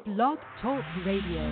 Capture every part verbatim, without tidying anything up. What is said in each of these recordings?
Blog Talk Radio.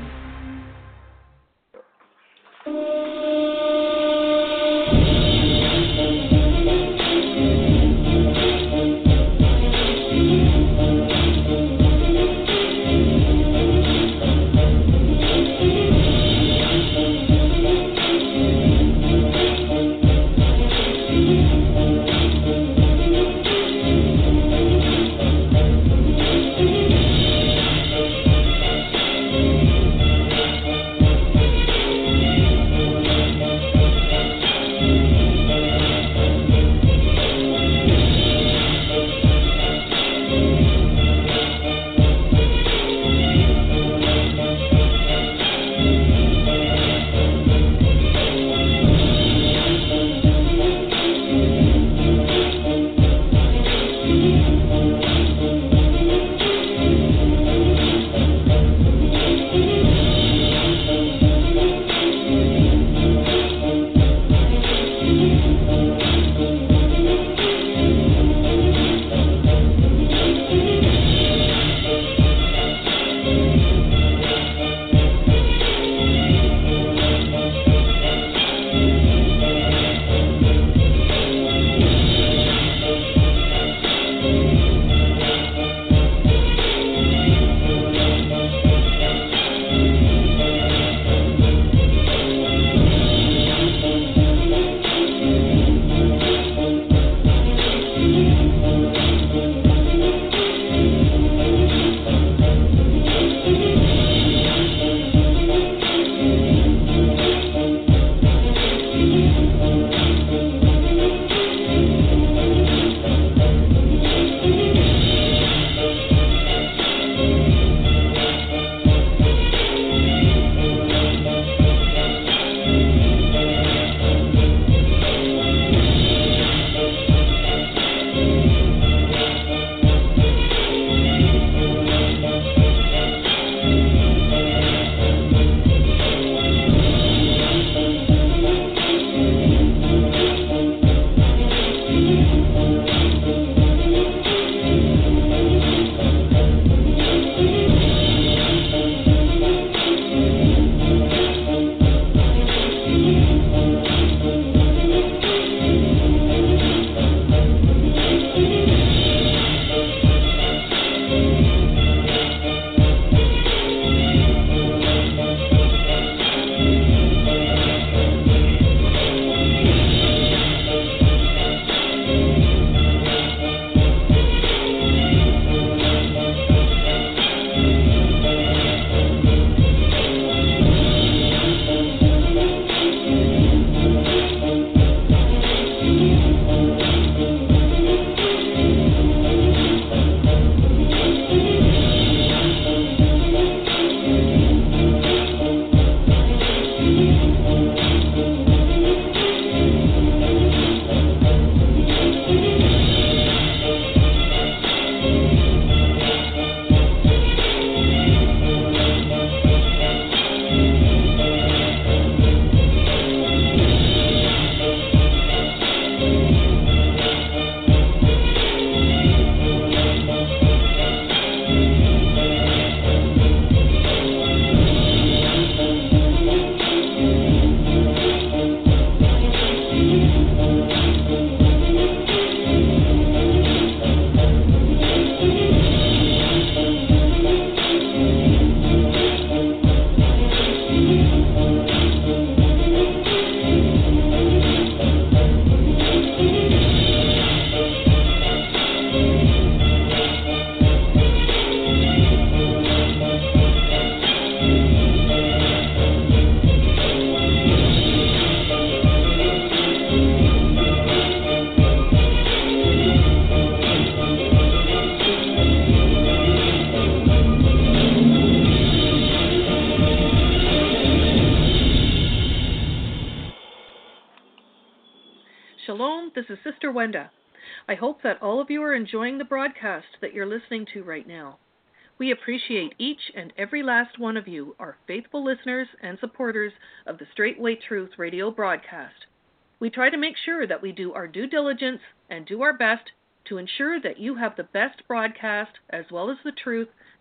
Shalom, this is Sister Wenda. I hope that all of you are enjoying the broadcast that you're listening to right now. We appreciate each and every last one of you, our faithful listeners and supporters of the Straight Way Truth radio broadcast. We try to make sure that we do our due diligence and do our best to ensure that you have the best broadcast as well as the truth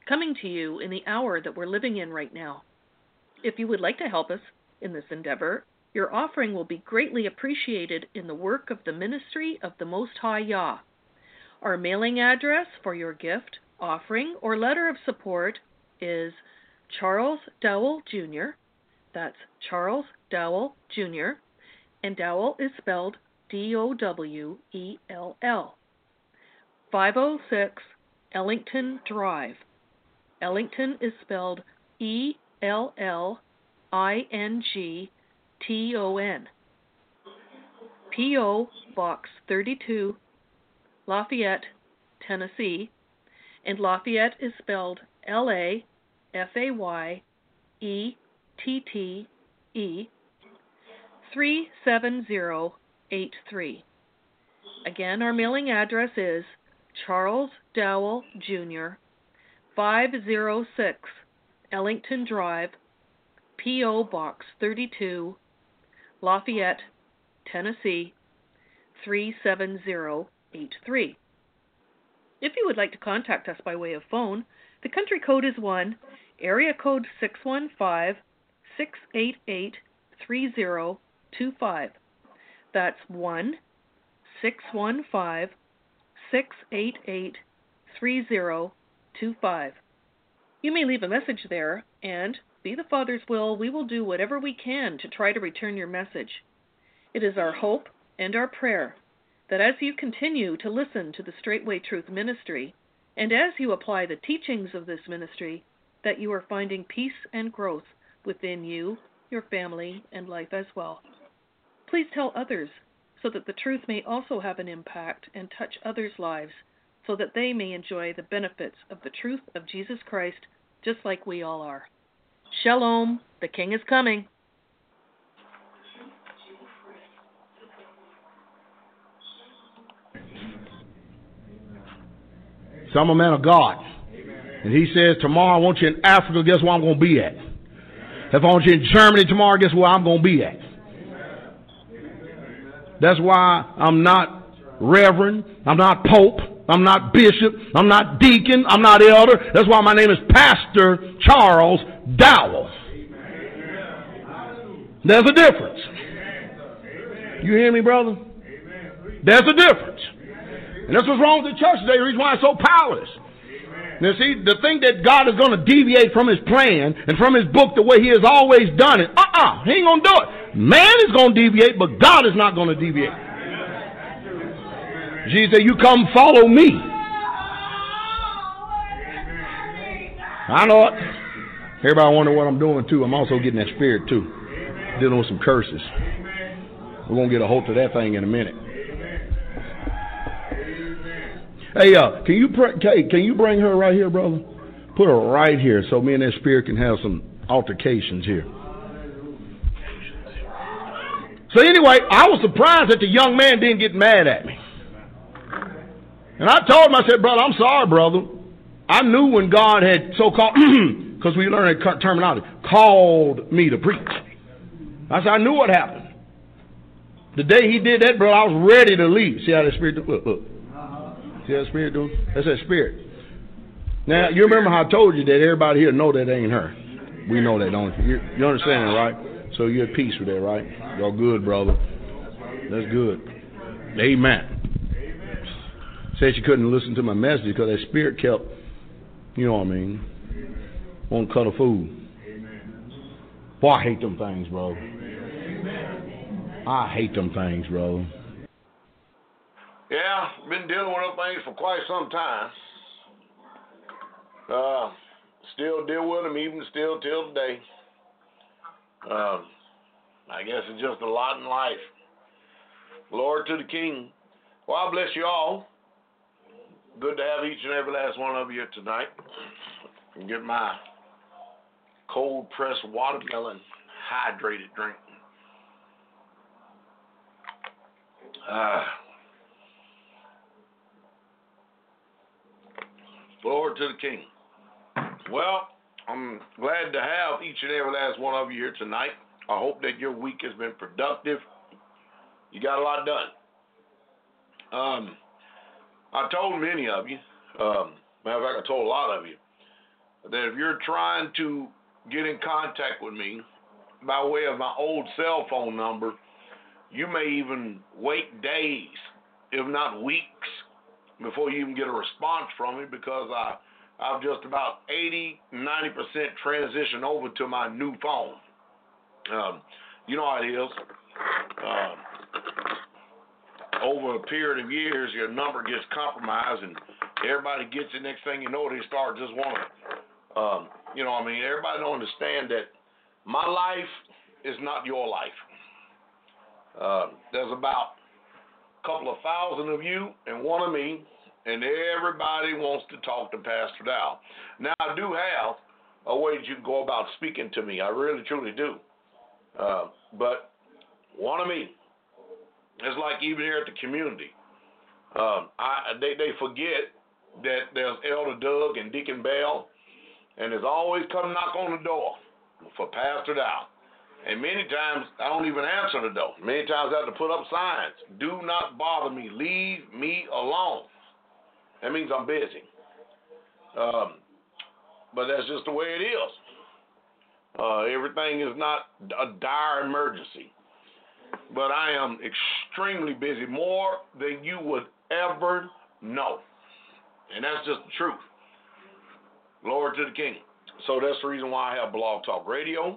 coming to you in the hour that we're living in right now. If you would like to help us in this endeavor, your offering will be greatly appreciated in the work of the ministry of the Most High Yah. Our mailing address for your gift, offering, or letter of support is Charles Dowell Junior That's Charles Dowell Junior And Dowell is spelled D O W E L L. five oh six Ellington Drive. Ellington is spelled E L L I N G T O N. P O. Box thirty-two, Lafayette, Tennessee, and Lafayette is spelled L A F A Y E T T E, three seven zero eight three. Again, our mailing address is Charles Dowell Junior, five oh six Ellington Drive, P O. Box thirty-two, Lafayette, Tennessee, three seven zero eight three. If you would like to contact us by way of phone, the country code is one, area code six one five, six eight eight, three zero two five. That's one, six one five, six eight eight, three zero two five. You may leave a message there, and, be the Father's will, we will do whatever we can to try to return your message. It is our hope and our prayer that as you continue to listen to the Straightway Truth Ministry, and as you apply the teachings of this ministry, that you are finding peace and growth within you, your family, and life as well. Please tell others so that the truth may also have an impact and touch others' lives so that they may enjoy the benefits of the truth of Jesus Christ just like we all are. Shalom, the King is coming. So I'm a man of God. And he says, tomorrow I want you in Africa, guess where I'm going to be at? If I want you in Germany tomorrow, guess where I'm going to be at? That's why I'm not reverend, I'm not pope, I'm not bishop, I'm not deacon, I'm not elder. That's why my name is Pastor Charles Dowell. There's a difference. You hear me, brother? There's a difference. And that's what's wrong with the church today. The reason why it's so powerless. Now, see, the thing that God is going to deviate from his plan and from his book the way he has always done it, uh-uh, he ain't going to do it. Man is going to deviate, but God is not going to deviate. Jesus said, you come follow me. I know it. Everybody wonder what I'm doing, too. I'm also getting that spirit, too. Dealing with some curses. We're going to get a hold of that thing in a minute. Hey, uh, can you pr- can you bring her right here, brother? Put her right here so me and that spirit can have some altercations here. So anyway, I was surprised that the young man didn't get mad at me. And I told him, I said, brother, I'm sorry, brother. I knew when God had so-called, because we learned that terminology, called me to preach. I said, I knew what happened. The day he did that, brother, I was ready to leave. See how that spirit do? Look, look. See how that spirit do? That's that spirit. Now, you remember how I told you that everybody here know that ain't her. We know that, don't you? You, you understand that, right? So you're at peace with that, right? Y'all good, brother. That's good. Amen. Said she couldn't listen to my message because that spirit kept, you know what I mean, won't cut a food. Boy, I hate them things, bro. I hate them things, bro. Yeah, been dealing with those things for quite some time. Uh, still deal with them, even still till today. Um, I guess it's just a lot in life. Lord to the King. Well, I bless you all. Good to have each and every last one of you here tonight. And get my cold pressed watermelon hydrated drink. Uh, Lord to the King. Well, I'm glad to have each and every last one of you here tonight. I hope that your week has been productive. You got a lot done. Um, I told many of you, um, matter of fact, I told a lot of you, that if you're trying to get in contact with me by way of my old cell phone number, you may even wait days, if not weeks, before you even get a response from me, because I, I've just about eighty, ninety percent transitioned over to my new phone. Um, you know how it is. Um, over a period of years, your number gets compromised, and everybody gets it. Next thing you know, they start just want to, um, you know what I mean? Everybody don't understand that my life is not your life. Uh, there's about a couple of thousand of you and one of me, and everybody wants to talk to Pastor Dow. Now, I do have a way that you can go about speaking to me. I really, truly do. Uh, but one of me, it's like even here at the community, um, I, they, they forget that there's Elder Doug and Deacon Bell, and there's always come knock on the door for Pastor Dow. And many times, I don't even answer the door. Many times I have to put up signs. Do not bother me. Leave me alone. That means I'm busy. Um, but that's just the way it is. Uh, everything is not a dire emergency. But I am extremely busy, more than you would ever know. And that's just the truth. Glory to the King. So that's the reason why I have Blog Talk Radio.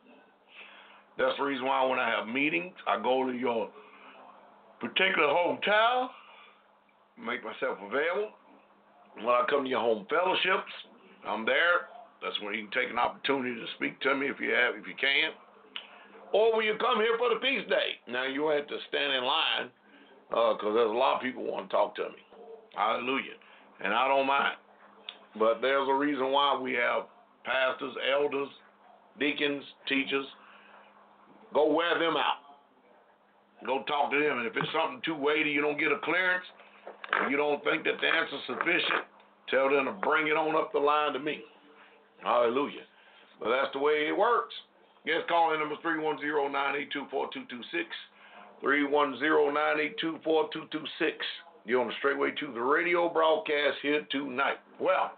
That's the reason why when I have meetings, I go to your particular hotel, make myself available. When I come to your home fellowships, I'm there. That's when you can take an opportunity to speak to me if you have, if you can. Or when you come here for the feast day. Now you have to stand in line because uh, there's a lot of people who want to talk to me. Hallelujah. And I don't mind. But there's a reason why we have pastors, elders, deacons, teachers. Go wear them out. Go talk to them. And if it's something too weighty, you don't get a clearance, and you don't think that the answer's sufficient, tell them to bring it on up the line to me. Hallelujah. But that's the way it works. Yes, call in number three one zero, nine eight two, four two two six. three one zero, nine eight two, four two two six. You're on the straightway to the radio broadcast here tonight. Well,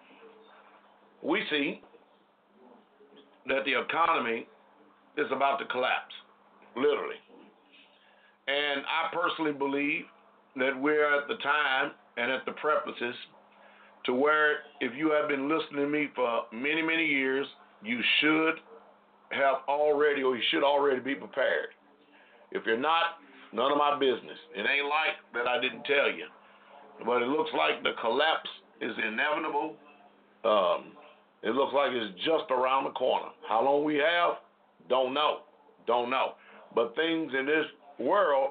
we see that the economy is about to collapse, literally. And I personally believe that we're at the time and at the prefaces to where if you have been listening to me for many, many years, you should have already, or you should already be prepared. If you're not, none of my business. It ain't like that I didn't tell you. But it looks like the collapse is inevitable. Um, it looks like it's just around the corner. How long we have? Don't know. Don't know. But things in this world,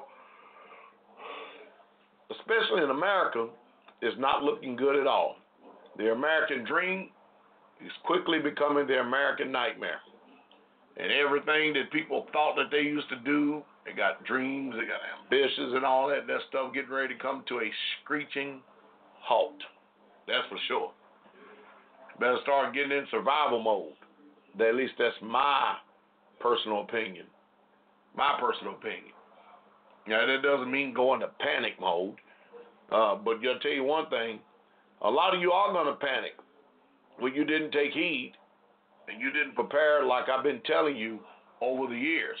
especially in America, is not looking good at all. The American dream is quickly becoming the American nightmare. And everything that people thought that they used to do, they got dreams, they got ambitions and all that, that stuff getting ready to come to a screeching halt. That's for sure. Better start getting in survival mode. At least that's my personal opinion. My personal opinion. Now, that doesn't mean go into panic mode. Uh, but I'll tell you one thing. A lot of you are going to panic when you didn't take heed and you didn't prepare like I've been telling you over the years.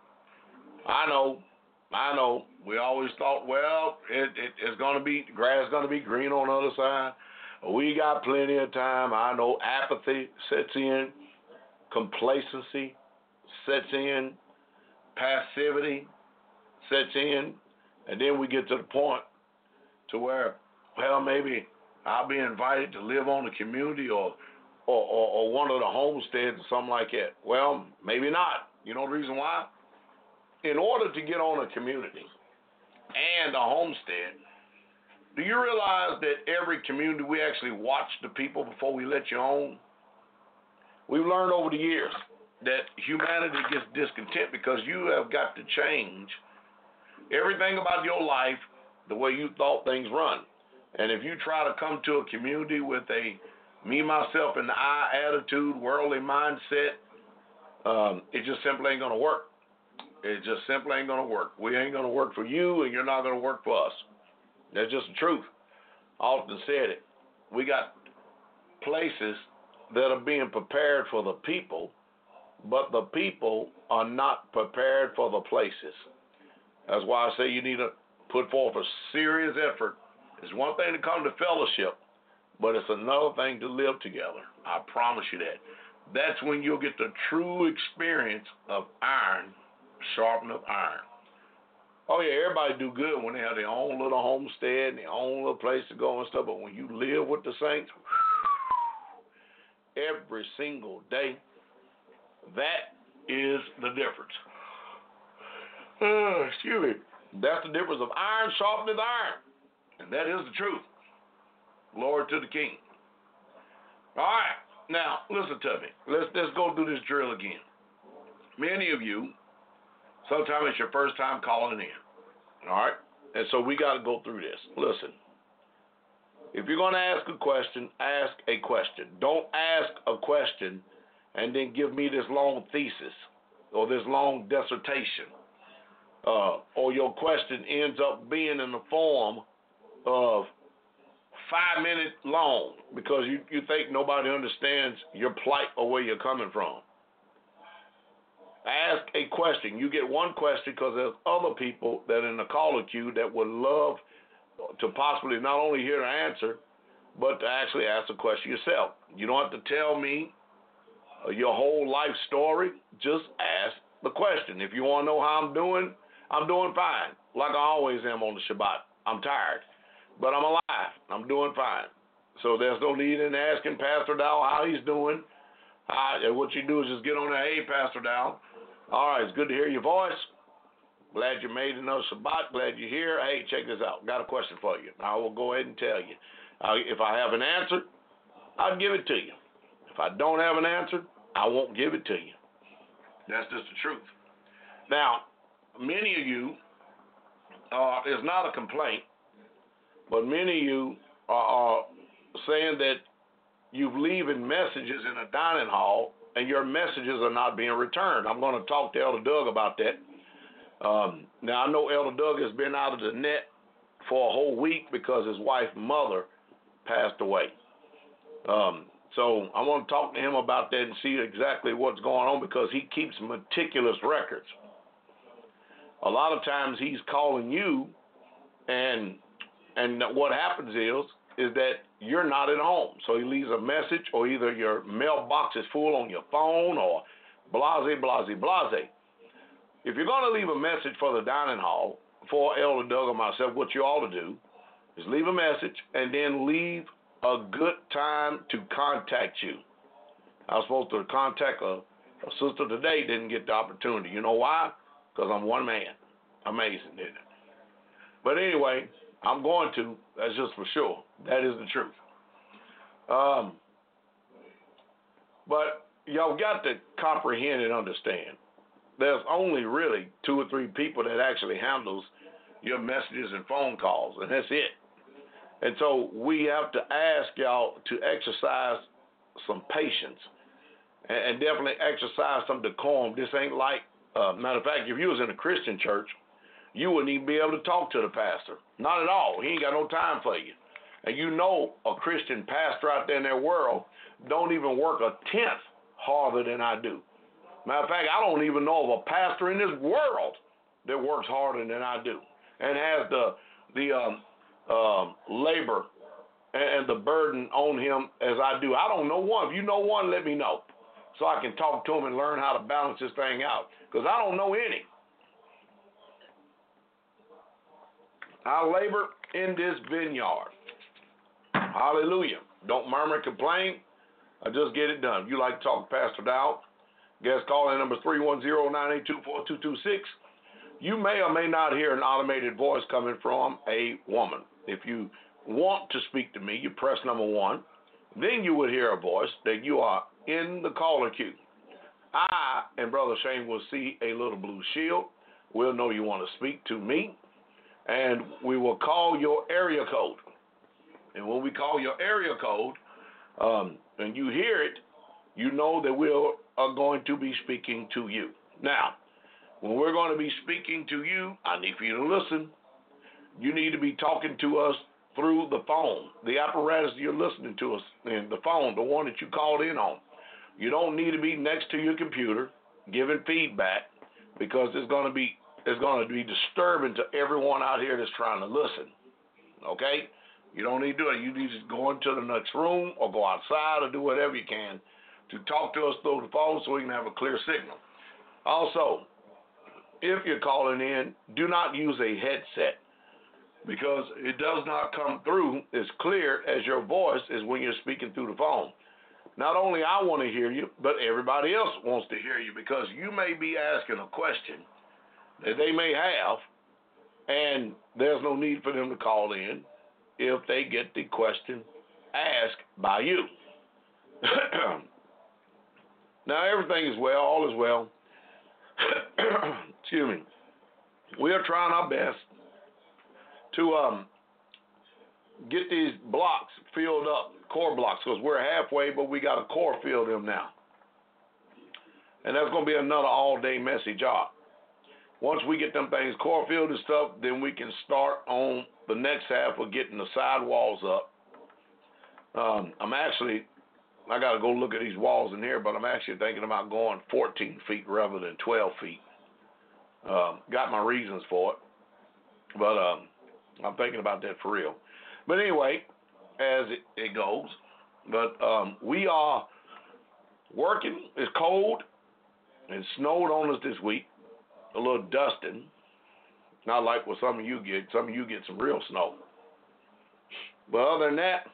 I know. I know. We always thought, well, it, it, it's going to be, grass is going to be green on the other side. We got plenty of time. I know apathy sets in. Complacency sets in. Passivity sets in. And then we get to the point to where, well, maybe I'll be invited to live on the community or, or, or, or one of the homesteads or something like that. Well, maybe not. You know the reason why? In order to get on a community and a homestead, do you realize that every community we actually watch the people before we let you on? We've learned over the years that humanity gets discontent because you have got to change everything about your life the way you thought things run. And if you try to come to a community with a me, myself, and I attitude, worldly mindset, um, it just simply ain't going to work. It just simply ain't going to work. We ain't going to work for you, and you're not going to work for us. That's just the truth. I often said it. We got places that are being prepared for the people, but the people are not prepared for the places. That's why I say you need to put forth a serious effort. It's one thing to come to fellowship, but it's another thing to live together. I promise you that. That's when you'll get the true experience of iron sharpeneth iron. Oh yeah, everybody do good when they have their own little homestead and their own little place to go and stuff, but when you live with the saints every single day, that is the difference. Uh, excuse me. That's the difference of iron sharpeneth iron. And that is the truth. Glory to the King. All right. Now, listen to me. Let's, let's go through this drill again. Many of you, sometimes it's your first time calling in. All right? And so we got to go through this. Listen. If you're going to ask a question, ask a question. Don't ask a question and then give me this long thesis or this long dissertation. Uh, or your question ends up being in the form of five minutes long because you, you think nobody understands your plight or where you're coming from. Ask a question. You get one question because there's other people that are in the caller queue that would love to possibly not only hear the answer, but to actually ask the question yourself. You don't have to tell me your whole life story. Just ask the question. If you want to know how I'm doing, I'm doing fine, like I always am on the Shabbat. I'm tired, but I'm alive. I'm doing fine. So there's no need in asking Pastor Dow how he's doing. Uh, what you do is just get on there, hey, Pastor Dow. All right, it's good to hear your voice. Glad you made another Shabbat. Glad you're here. Hey, check this out. Got a question for you. I will go ahead and tell you. Uh, if I have an answer, I'll give it to you. If I don't have an answer, I won't give it to you. That's just the truth. Now, many of you, uh, it's not a complaint, but many of you are, are saying that you're leaving messages in a dining hall and your messages are not being returned. I'm going to talk to Elder Doug about that. Um, now, I know Elder Doug has been out of the net for a whole week because his wife's mother passed away. Um, so I want to talk to him about that and see exactly what's going on because he keeps meticulous records. A lot of times he's calling you, and and what happens is is that you're not at home. So he leaves a message, or either your mailbox is full on your phone, or blase, blase, blase. If you're going to leave a message for the dining hall, for Elder Doug or myself, what you ought to do is leave a message and then leave a good time to contact you. I was supposed to contact a, a sister today, didn't get the opportunity. You know why? Because I'm one man. Amazing, isn't it? But anyway, I'm going to. That's just for sure. That is the truth. Um, but y'all got to comprehend and understand. There's only really two or three people that actually handles your messages and phone calls, and that's it. And so we have to ask y'all to exercise some patience and, and definitely exercise some decorum. This ain't like, uh, matter of fact, if you was in a Christian church, you wouldn't even be able to talk to the pastor. Not at all. He ain't got no time for you. And you know a Christian pastor out there in their world don't even work a tenth harder than I do. Matter of fact, I don't even know of a pastor in this world that works harder than I do and has the the um, um, labor and the burden on him as I do. I don't know one. If you know one, let me know so I can talk to him and learn how to balance this thing out because I don't know any. I labor in this vineyard. Hallelujah. Don't murmur and complain. I just get it done. If you like to talk to Pastor Dow, guest call-in number three one zero, nine eight two, four two two six. You may or may not hear an automated voice coming from a woman. If you want to speak to me, you press number one. Then you would hear a voice that you are in the caller queue. I and Brother Shane will see a little blue shield. We'll know you want to speak to me. And we will call your area code. And when we call your area code, um, and you hear it, you know that we are going to be speaking to you. Now, when we're going to be speaking to you, I need for you to listen. You need to be talking to us through the phone, the apparatus you're listening to us in, the phone, the one that you called in on. You don't need to be next to your computer giving feedback, because it's going to be it's going to be disturbing to everyone out here that's trying to listen. Okay? You don't need to do it. You need to go into the next room or go outside or do whatever you can to talk to us through the phone so we can have a clear signal. Also, if you're calling in, do not use a headset, because it does not come through as clear as your voice is when you're speaking through the phone. Not only I want to hear you, but everybody else wants to hear you, because you may be asking a question that they may have, and there's no need for them to call in if they get the question asked by you. Now, everything is well, all is well. Excuse me. We are trying our best to um, get these blocks filled up, core blocks, because we're halfway, but we got to core fill them now. And that's going to be another all-day messy job. Once we get them things core filled and stuff, then we can start on the next half of getting the side walls up. Um, I'm actually, I got to go look at these walls in here, but I'm actually thinking about going fourteen feet rather than twelve feet. Um, got my reasons for it, but um, I'm thinking about that for real. But anyway, as it, it goes, but um, we are working. It's cold. It snowed on us this week. A little dusting. Not like what some of you get. Some of you get some real snow. But other than that,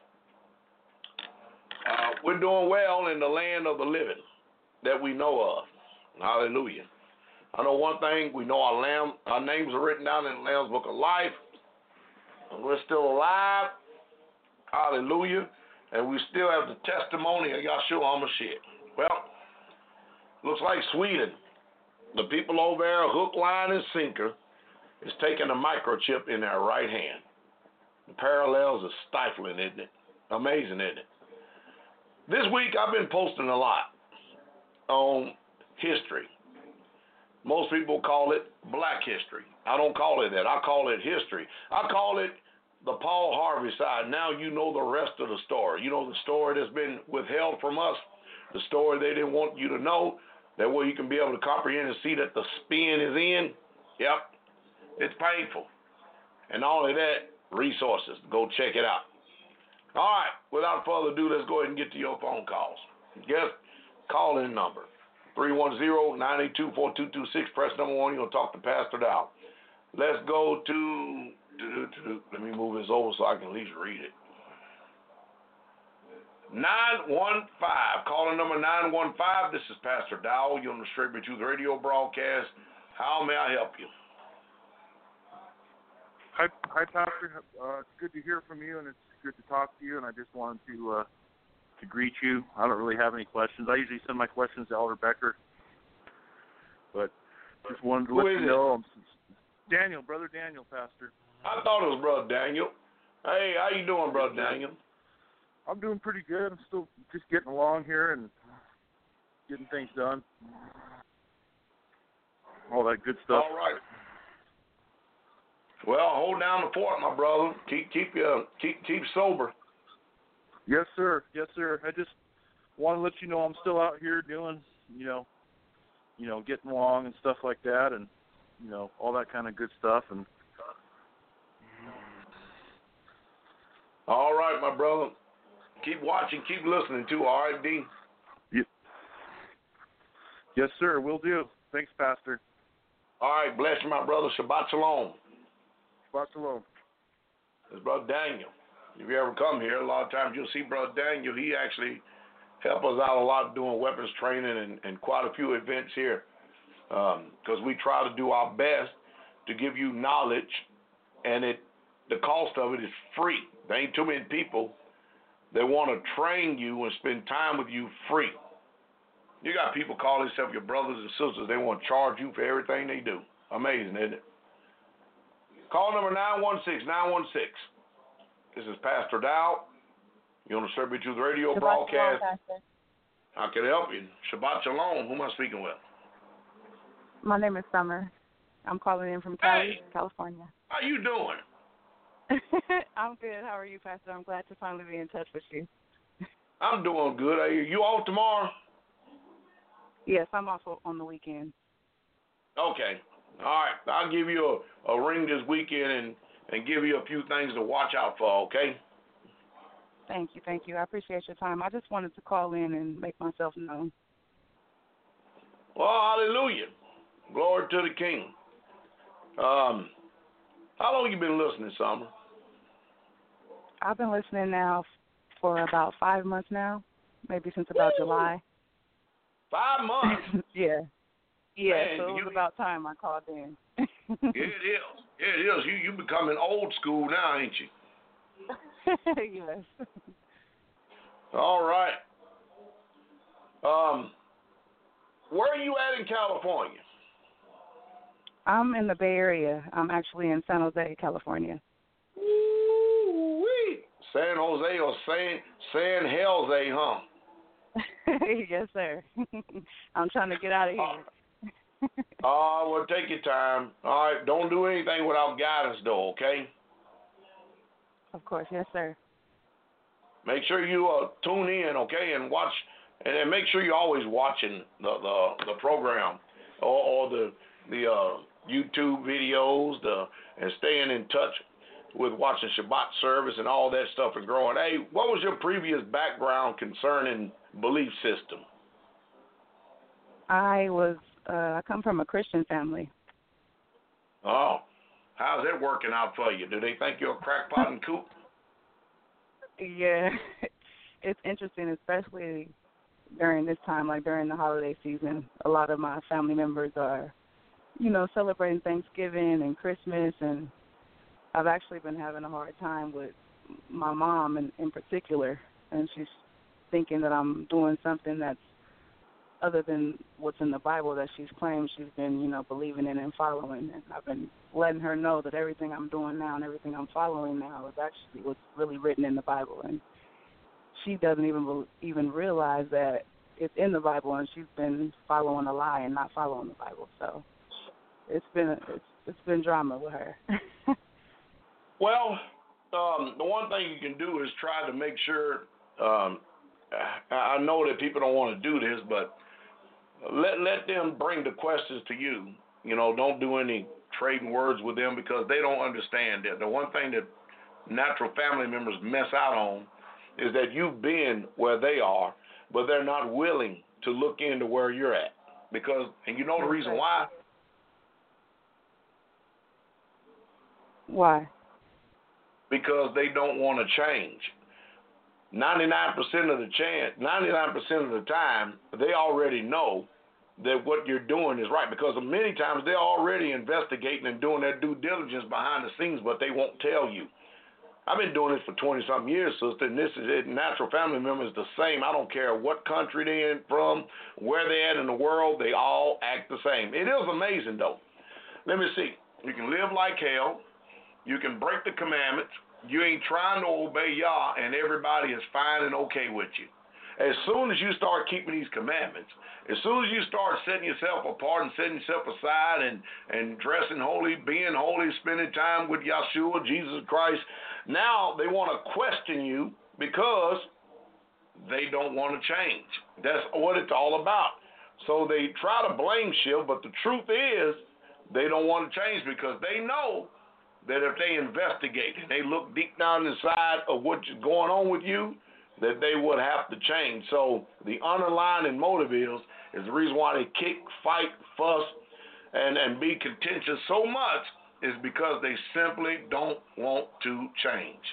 uh, we're doing well in the land of the living that we know of. Hallelujah. I know one thing. We know our lamb, our names are written down in the Lamb's Book of Life. And we're still alive. Hallelujah. And we still have the testimony of Yahshua HaMashiach. Well, looks like Sweden, the people over there, hook, line, and sinker, is taking a microchip in their right hand. The parallels are stifling, isn't it? Amazing, isn't it? This week I've been posting a lot on history. Most people call it black history. I don't call it that. I call it history. I call it the Paul Harvey side. Now you know the rest of the story. You know the story that's been withheld from us, the story they didn't want you to know. That way you can be able to comprehend and see that the spin is in. Yep. It's painful. And not only that, resources. Go check it out. All right. Without further ado, let's go ahead and get to your phone calls. Guess call-in number. three one zero, nine eight two, four two two six. Press number one. You're going to talk to Pastor Dow. Let's go to, to, to, let me move this over so I can at least read it. nine one five, caller number nine one five. This is Pastor Dow. You're on the Straight Truth Radio broadcast. How may I help you? Hi, hi, Pastor. Uh, it's good to hear from you, and it's good to talk to you. And I just wanted to uh, to greet you. I don't really have any questions. I usually send my questions to Elder Becker, but just wanted to Who let is you it? know. I'm Daniel, Brother Daniel, Pastor. I thought it was Brother Daniel. Hey, how you doing, Brother Daniel? I'm doing pretty good. I'm still just getting along here and getting things done. All that good stuff. All right. Well, hold down the fort, my brother. Keep keep uh, keep keep sober. Yes, sir. Yes, sir. I just want to let you know I'm still out here doing, you know, you know, getting along and stuff like that, and you know, all that kind of good stuff. And all right, my brother. Keep watching, keep listening too, all right, D? Yep. Yes, sir, will do. Thanks, Pastor. All right, bless you, my brother. Shabbat shalom. Shabbat shalom. It's Brother Daniel. If you ever come here, a lot of times you'll see Brother Daniel. He actually helps us out a lot doing weapons training and, and quite a few events here, because um, we try to do our best to give you knowledge, and it the cost of it is free. There ain't too many people that want to train you and spend time with you free. You got people call themselves your brothers and sisters. They want to charge you for everything they do. Amazing, isn't it? Call number nine one six, nine one six. This is Pastor Dow. You're on the Serbian Truth Radio Shabbat broadcast. Shalom, Pastor. How can I help you? Shabbat shalom. Who am I speaking with? My name is Summer. I'm calling in from Cali, Hey. California. How you doing? I'm good. How are you, Pastor? I'm glad to finally be in touch with you. I'm doing good. Are you, you off tomorrow? Yes, I'm off on the weekend. Okay. All right. I'll give you a, a ring this weekend and, and give you a few things to watch out for, okay? Thank you, thank you. I appreciate your time. I just wanted to call in and make myself known. Well, hallelujah. Glory to the King. Um, how long you been listening, Summer? I've been listening now for about five months now, maybe since about Woo! July. Five months? yeah. Yeah, Man, so it was you, about time I called in. yeah, it is. Yeah, it is. You you becoming old school now, ain't you? Yes. All right. Um, where are you at in California? I'm in the Bay Area. I'm actually in San Jose, California. Ooh-wee. San Jose or San San Jose, huh? Yes, sir. I'm trying to get out of here. Oh, uh, well, take your time. All right, don't do anything without guidance, though, okay? Of course, yes, sir. Make sure you uh, tune in, okay, and watch, and then make sure you're always watching the the, the program or, or the the uh, YouTube videos, the and staying in touch with watching Shabbat service and all that stuff and growing. Hey, what was your previous background concerning belief system? I was uh, I come from a Christian family. Oh, how's that working out for you? Do they think you're a crackpot and kook? Yeah, it's interesting, especially during this time, like during the holiday season. A lot of my family members are, you know, celebrating Thanksgiving and Christmas, and I've actually been having a hard time with my mom in, in particular, and she's thinking that I'm doing something that's other than what's in the Bible that she's claimed she's been, you know, believing in and following. And I've been letting her know that everything I'm doing now and everything I'm following now is actually what's really written in the Bible. And she doesn't even even realize that it's in the Bible, and she's been following a lie and not following the Bible. So it's been it's it's been drama with her. Well, um, the one thing you can do is try to make sure. Um, I know that people don't want to do this, but let let them bring the questions to you. You know, don't do any trading words with them because they don't understand it. The one thing that natural family members mess out on is that you've been where they are, but they're not willing to look into where you're at. Because, and you know the reason why? Why? Because they don't want to change. ninety-nine percent of the chance, ninety-nine percent of the time, they already know that what you're doing is right because many times they're already investigating and doing their due diligence behind the scenes, but they won't tell you. I've been doing this for twenty-something years, sister, and this is it. Natural family members the same. I don't care what country they're from, where they're at in the world, they all act the same. It is amazing, though. Let me see. You can live like hell. You can break the commandments. You ain't trying to obey Yah, and everybody is fine and okay with you. As soon as you start keeping these commandments, as soon as you start setting yourself apart and setting yourself aside and, and dressing holy, being holy, spending time with Yahshua, Jesus Christ, now they want to question you because they don't want to change. That's what it's all about. So they try to blame shift, but the truth is they don't want to change because they know that if they investigate and they look deep down inside of what's going on with you, that they would have to change. So the underlying motive is, is the reason why they kick, fight, fuss, and, and be contentious so much is because they simply don't want to change.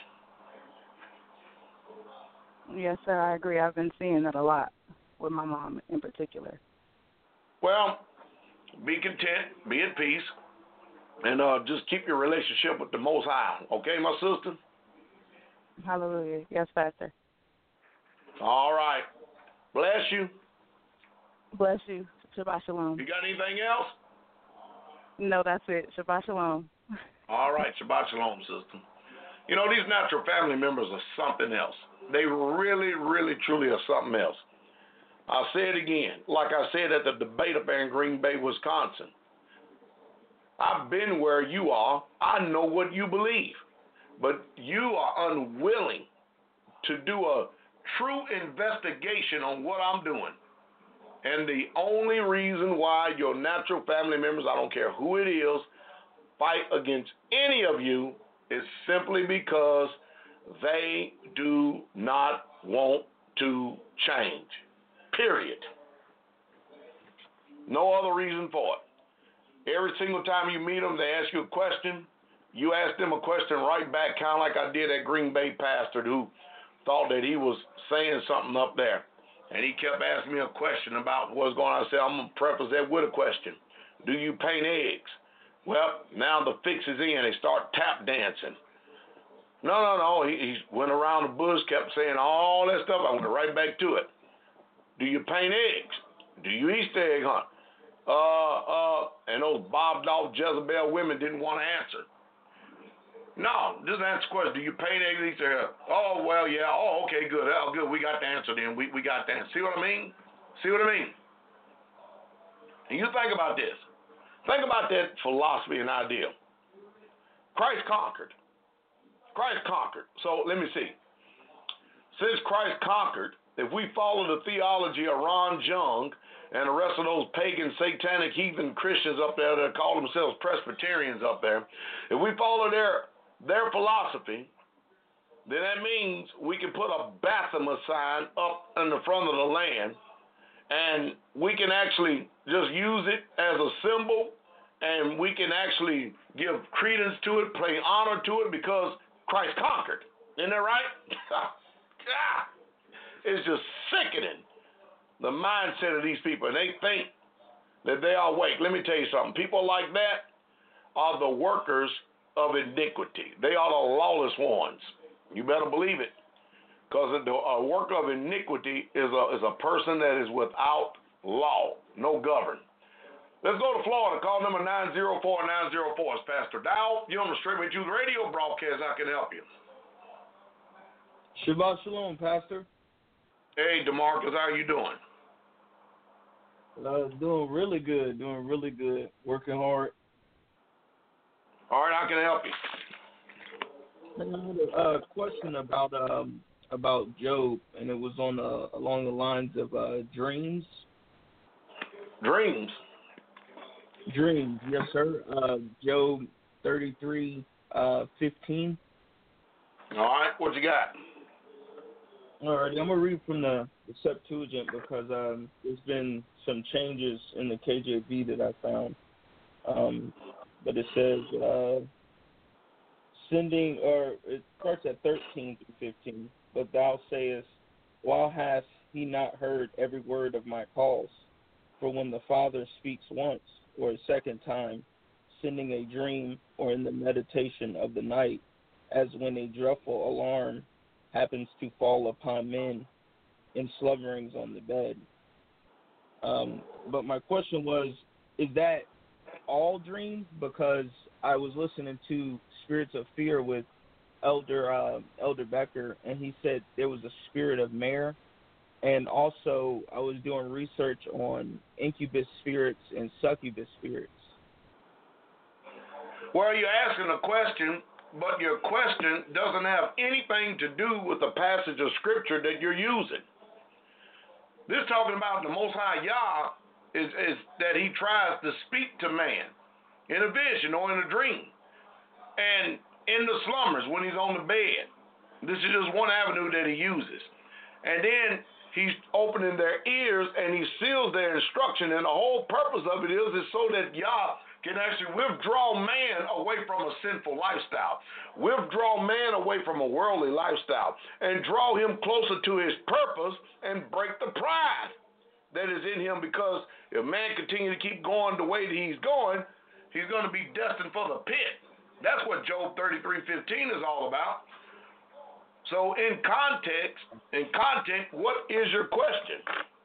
Yes, sir, I agree. I've been seeing that a lot with my mom in particular. Well, be content, be at peace, and uh, just keep your relationship with the Most High. Okay, my sister? Hallelujah. Yes, Pastor. All right. Bless you. Bless you. Shabbat shalom. You got anything else? No, that's it. Shabbat shalom. All right. Shabbat shalom, sister. You know, these natural family members are something else. They really, really, truly are something else. I'll say it again. Like I said at the debate up there in Green Bay, Wisconsin. I've been where you are. I know what you believe. but you are unwilling to do a true investigation on what I'm doing. And the only reason why your natural family members, I don't care who it is, fight against any of you is simply because they do not want to change. Period. No other reason for it. Every single time you meet them, they ask you a question. You ask them a question right back, kind of like I did that Green Bay pastor who thought that he was saying something up there. And he kept asking me a question about what's going on. I said, I'm going to preface that with a question. Do you paint eggs? Well, now the fix is in. They start tap dancing. No, no, no. He, he went around the bush, kept saying all that stuff. I went right back to it. Do you paint eggs? Do you Easter egg hunt? Uh, uh, and those bobbed off Jezebel women didn't want to answer. No, just answer the question. Do you paint eggs Easter egg? Oh, well, yeah. Oh, okay, good. Oh, good. We got the answer then. We, we got the answer. See what I mean? See what I mean? And you think about this. Think about that philosophy and idea. Christ conquered. Christ conquered. So let me see. Since Christ conquered, if we follow the theology of Ron Jung and the rest of those pagan, satanic, heathen Christians up there that call themselves Presbyterians up there, if we follow their their philosophy, then that means we can put a Baphomet sign up in the front of the land, and we can actually just use it as a symbol, and we can actually give credence to it, pay honor to it, because Christ conquered. Isn't that right? It's just sickening, the mindset of these people. And they think that they are awake. Let me tell you something. People like that are the workers of iniquity. They are the lawless ones. You better believe it. Because a worker of iniquity is a, is a person that is without law, no govern. Let's go to Florida. Call number nine zero four nine zero four. It's Pastor Dow. You're on the Straight Way Truth Radio broadcast. I can help you. Shabbat Shalom, Pastor. Hey, DeMarcus, how are you doing? Uh, doing really good. Doing really good. Working hard. All right, I can help you. I had a uh, question about um about Job, and it was on uh, along the lines of uh, dreams. Dreams. Dreams, yes, sir. Uh, Job thirty-three, uh, fifteen. All right, what you got? All right, I'm gonna read from the, the Septuagint because um, there's been some changes in the K J V that I found. Um, but it says uh, sending, or it starts at thirteen through fifteen. But thou sayest, why hath he not heard every word of my cause? For when the Father speaks once or a second time, sending a dream or in the meditation of the night, as when a dreadful alarm happens to fall upon men in slumberings on the bed. Um, but my question was, is that all dreams? Because I was listening to Spirits of Fear with Elder uh, Elder Becker, and he said there was a spirit of mare. And also, I was doing research on incubus spirits and succubus spirits. Well, you're asking a question, but your question doesn't have anything to do with the passage of Scripture that you're using. This talking about the Most High Yah is, is that he tries to speak to man in a vision or in a dream. And in the slumbers when he's on the bed. This is just one avenue that he uses. And then he's opening their ears and he seals their instruction. And the whole purpose of it is, is so that Yah can actually withdraw man away from a sinful lifestyle, withdraw man away from a worldly lifestyle, and draw him closer to his purpose and break the pride that is in him. Because if man continues to keep going the way that he's going, he's going to be destined for the pit. That's what Job thirty-three fifteen is all about. So in context, in content, what is your question?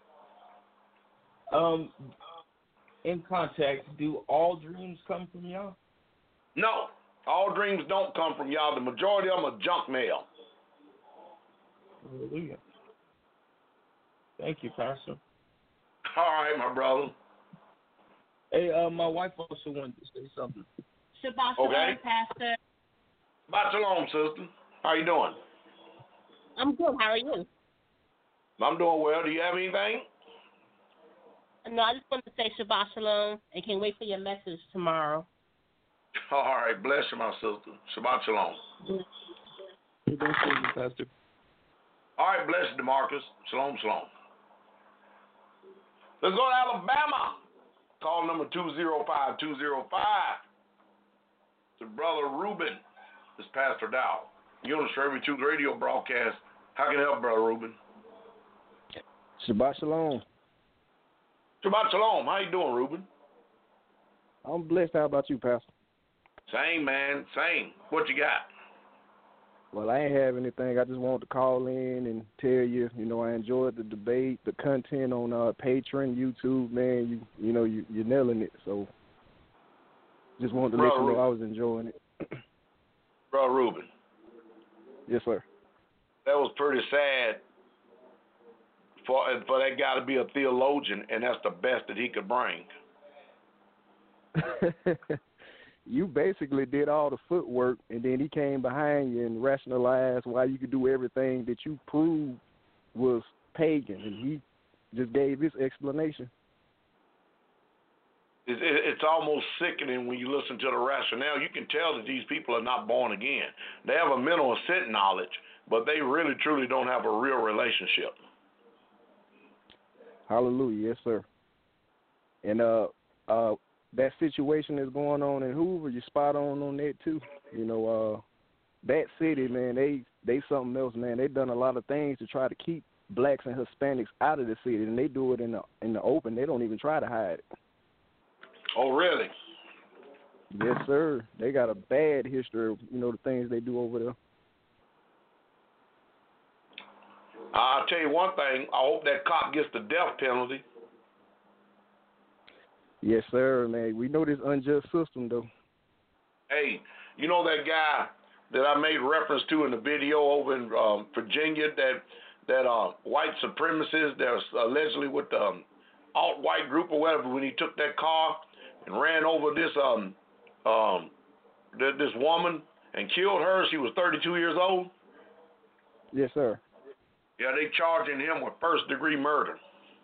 Um, in context, do all dreams come from Yah? No, all dreams don't come from Yah. The majority of them are junk mail. Hallelujah. Thank you, Pastor. All right, my brother. Hey, uh, my wife also wanted to say something. Shabbat Okay. Shalom, Pastor. Shabbat shalom, sister. How you doing? I'm good. How are you? I'm doing well. Do you have anything? No, I just wanted to say Shabbat shalom and can't wait for your message tomorrow. All right. Bless you, my sister. Shabbat shalom. Hey, thanks, Pastor. All right. Bless you, DeMarcus. Shalom, shalom. Let's go to Alabama. Call number two zero five two zero five. To Brother Reuben. This is Pastor Dow. You're on the Strawberry Truth radio broadcast. How can I help, Brother Reuben? Shabbat shalom. Shabbat shalom. How you doing, Reuben? I'm blessed. How about you, Pastor? Same, man. Same. What you got? Well, I ain't have anything. I just wanted to call in and tell you, you know, I enjoyed the debate, the content on uh, Patreon, YouTube, man. You, you know, you, you're nailing it. So, just wanted to Bro, let you know Reuben. I was enjoying it. Bro, Reuben. Yes, sir. That was pretty sad for for that guy to be a theologian, and that's the best that he could bring. You basically did all the footwork, and then he came behind you and rationalized why you could do everything that you proved was pagan, and he just gave his explanation. It's, it's almost sickening when you listen to the rationale. You can tell that these people are not born again. They have a mental assent knowledge, but they really, truly don't have a real relationship. Hallelujah, yes, sir. And uh, uh, that situation that's going on in Hoover, you're spot on on that too. You know, uh, that city, man, they they something else, man. They've done a lot of things to try to keep blacks and Hispanics out of the city, and they do it in the in the open. They don't even try to hide it. Oh, really? Yes, sir. They got a bad history of, you know, the things they do over there. I'll tell you one thing. I hope that cop gets the death penalty. Yes, sir, man. We know this unjust system, though. Hey, you know that guy that I made reference to in the video over in um, Virginia, that that uh, white supremacist that was allegedly with the um, alt-white group or whatever, when he took that car and ran over this um um th- this woman and killed her. She was thirty-two years old. Yes, sir. Yeah, they charging him with first-degree murder.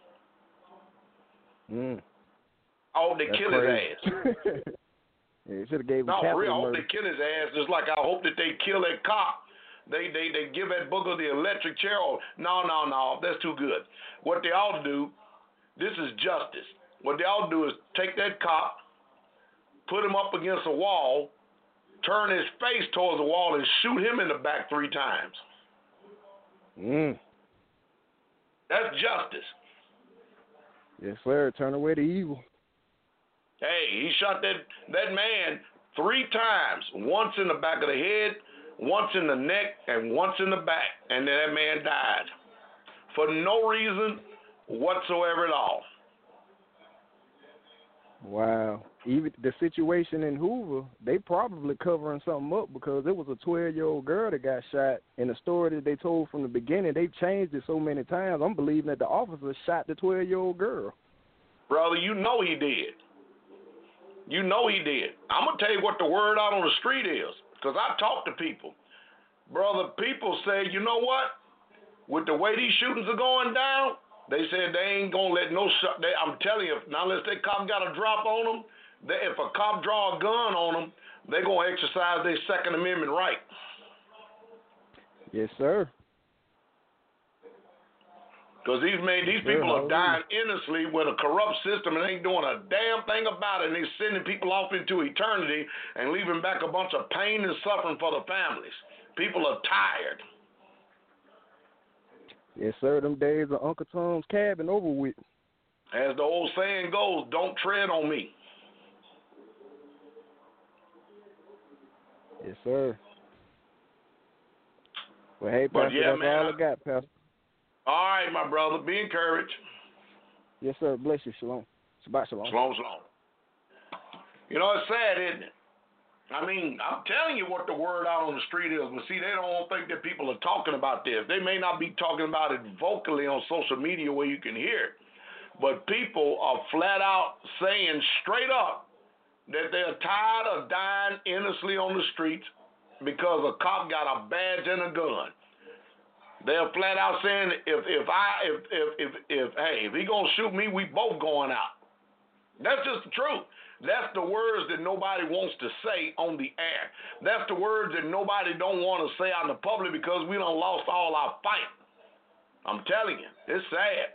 Mm. I hope they That's kill crazy. his ass. Yeah, they should have gave him No, for capital real, I hope murder. they kill his ass just like I hope that they kill that cop. They they they give that booger the electric chair. Oh, no, no, no, that's too good. What they ought to do, this is justice. What they ought to do is take that cop, put him up against a wall, turn his face towards the wall, and shoot him in the back three times. Mm. That's justice. Yes, sir. Turn away the evil. Hey, he shot that, that man three times, once in the back of the head, once in the neck, and once in the back, and then that man died for no reason whatsoever at all. Wow. Even the situation in Hoover, they probably covering something up because it was a twelve-year-old girl that got shot. In the story that they told from the beginning, they changed it so many times. I'm believing that the officer shot the twelve-year-old girl. Brother, you know he did. You know he did. I'm going to tell you what the word out on the street is, because I talk to people. Brother, people say, you know what? With the way these shootings are going down, they said they ain't going to let no shot. They, I'm telling you, now unless that cop got a drop on them, they, if a cop draw a gun on them, they're going to exercise their Second Amendment right. Yes, sir. Because these man, these Sure, people are hallelujah. dying innocently with a corrupt system and ain't doing a damn thing about it. And they're sending people off into eternity and leaving back a bunch of pain and suffering for the families. People are tired. Yes, sir. Them days of Uncle Tom's Cabin over with. As the old saying goes, don't tread on me. Yes, sir. Well, hey, But Pastor, yeah, that's man, all I- I got, Pastor. All right, my brother, be encouraged. Yes, sir. Bless you. Shalom. Shabbat shalom. Shalom, shalom. You know, it's sad, isn't it? I mean, I'm telling you what the word out on the street is, but see, they don't think that people are talking about this. They may not be talking about it vocally on social media where you can hear it, but people are flat out saying straight up that they're tired of dying innocently on the streets because a cop got a badge and a gun. They're flat out saying if if I if if if, if hey if he gonna shoot me, we both going out. That's just the truth. That's the words that nobody wants to say on the air. That's the words that nobody don't want to say out in the public because we done lost all our fight. I'm telling you, it's sad.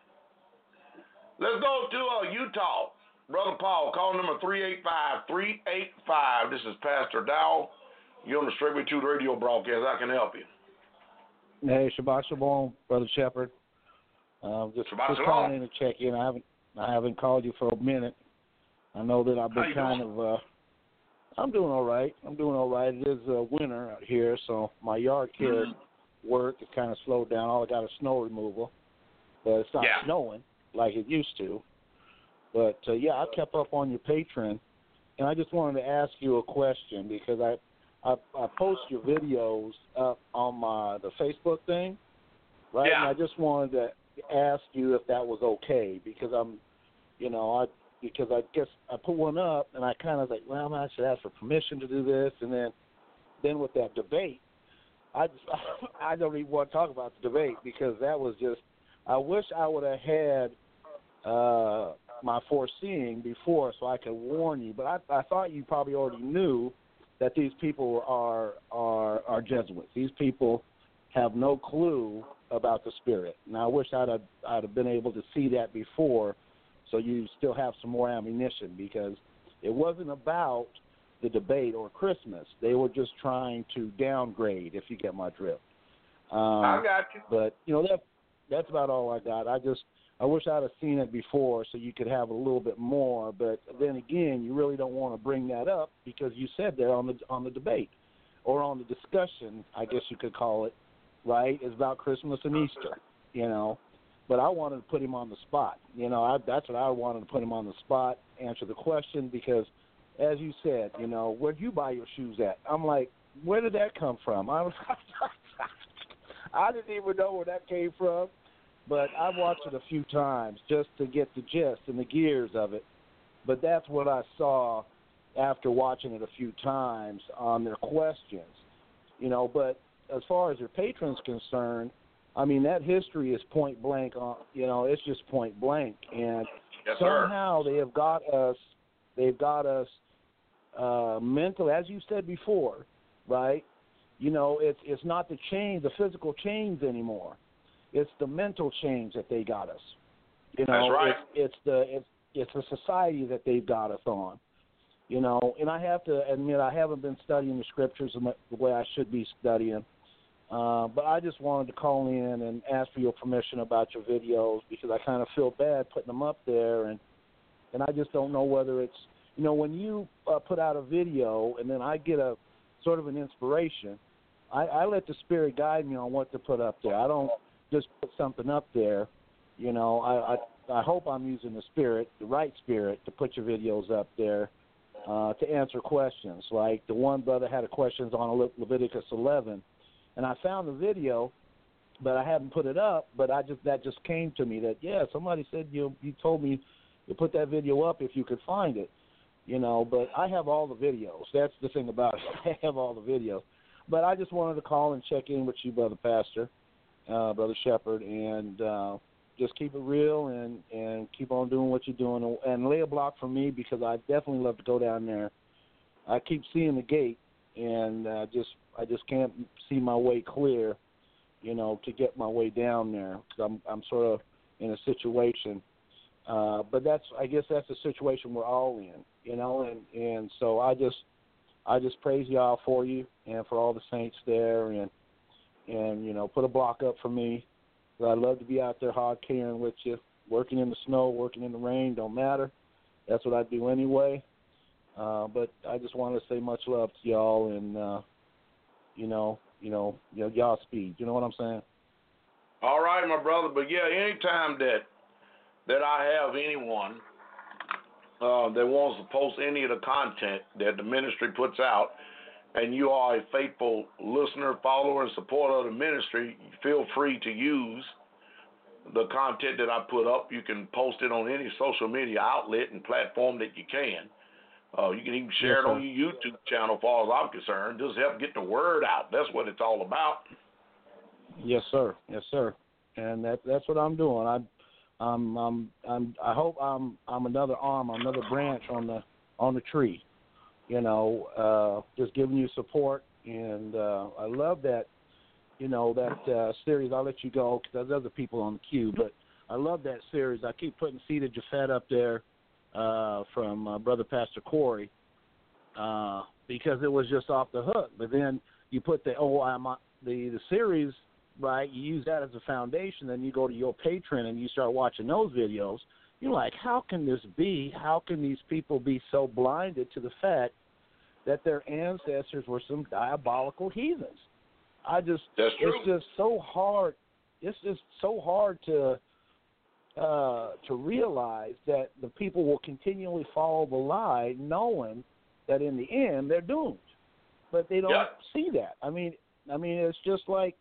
Let's go to uh, Utah. Brother Paul, call number three eight five, three eight five. This is Pastor Dow. You're on the Straight Way Truth radio broadcast. I can help you. Hey, Shabbat Shalom, Brother Shepherd. Uh, just Shabbat just Shalom. calling in to check in. I haven't I haven't called you for a minute. I know that I've How been you kind doing? of. Uh, I'm doing all right. I'm doing all right. It is uh, winter out here, so my yard care Mm-hmm. work is kind of slowed down. All I got is snow removal, but it's not Yeah. snowing like it used to. But uh, yeah, I kept up on your Patreon, and I just wanted to ask you a question because I. I, I post your videos up on my the Facebook thing, right? Yeah. And I just wanted to ask you if that was okay because I'm, you know, I because I guess I put one up and I kind of like, well, I should ask for permission to do this, and then then with that debate, I just, I don't even want to talk about the debate because that was just. I wish I would have had uh, my foreseeing before so I could warn you, but I, I thought you probably already knew that these people are are are Jesuits. These people have no clue about the Spirit. And I wish I'd have, I'd have been able to see that before so you still have some more ammunition because it wasn't about the debate or Christmas. They were just trying to downgrade, if you get my drift. Um, I got you. But, you know, that that's about all I got. I just I wish I'd have seen it before so you could have a little bit more. But then again, you really don't want to bring that up because you said there on the on the debate or on the discussion, I guess you could call it, right, is about Christmas and Easter, you know. But I wanted to put him on the spot. You know, I, that's what I wanted to put him on the spot, answer the question because, as you said, you know, where'd you buy your shoes at? I'm like, where did that come from? I, was, I didn't even know where that came from. But I've watched it a few times just to get the gist and the gears of it. But that's what I saw after watching it a few times on their questions. You know, but as far as your patrons concerned, I mean, that history is point blank. On, you know, it's just point blank. And Yes, sir. somehow they have got us, they've got us uh, mental, as you said before, right? You know, it's it's not the chains, the physical chains anymore. It's the mental change that they got us. You know, That's right. it's, it's the it's it's the society that they've got us on. You know, and I have to admit I haven't been studying the scriptures the way I should be studying. Uh, but I just wanted to call in and ask for your permission about your videos because I kind of feel bad putting them up there, and and I just don't know whether it's, you know, when you uh, put out a video and then I get a sort of an inspiration, I, I let the Spirit guide me on what to put up there. I don't just put something up there. You know, I, I I hope I'm using the Spirit, the right Spirit, to put your videos up there uh, to answer questions. Like the one brother had a questions on Le- Leviticus eleven, and I found the video, but I haven't put it up. But I just that just came to me that yeah, somebody said you you told me to put that video up if you could find it. You know, but I have all the videos. That's the thing about it. I have all the videos. But I just wanted to call and check in with you, Brother Pastor. Uh, Brother Shepherd, and uh, just keep it real and, and keep on doing what you're doing and, and lay a block for me because I definitely love to go down there. I keep seeing the gate, and uh, just I just can't see my way clear, you know, to get my way down there because I'm I'm sort of in a situation. Uh, but that's I guess that's the situation we're all in, you know, and, and so I just I just praise y'all for you and for all the saints there and. And, you know, put a block up for me. I love to be out there hard carrying with you, working in the snow, working in the rain, don't matter. That's what I do anyway. Uh, but I just want to say much love to y'all and, uh, you know, you know, y'all speed. You know what I'm saying? All right, my brother. But, yeah, anytime that that I have anyone uh, that wants to post any of the content that the ministry puts out, and you are a faithful listener, follower, and supporter of the ministry, feel free to use the content that I put up. You can post it on any social media outlet and platform that you can. Uh, you can even share Yes, it on sir. your YouTube channel, as far as I'm concerned. Just help get the word out. That's what it's all about. Yes, sir. Yes, sir. And that that's what I'm doing. I, I'm, I'm, I'm, I hope I'm, I'm another arm, another branch on the, on the tree. You know, uh, just giving you support, and uh, I love that. You know, that uh, series. I'll let you go because there's other people on the queue, but I love that series. I keep putting Seed of Japhet up there uh, from uh, Brother Pastor Corey uh, because it was just off the hook. But then you put the oh, I'm the the series. Right, you use that as a foundation, then you go to your Patreon and you start watching those videos. You're like, how can this be? How can these people be so blinded to the fact that their ancestors were some diabolical heathens? I just, That's true. it's just so hard. It's just so hard to uh, to realize that the people will continually follow the lie, knowing that in the end they're doomed. But they don't Yeah. see that. I mean, I mean, it's just like.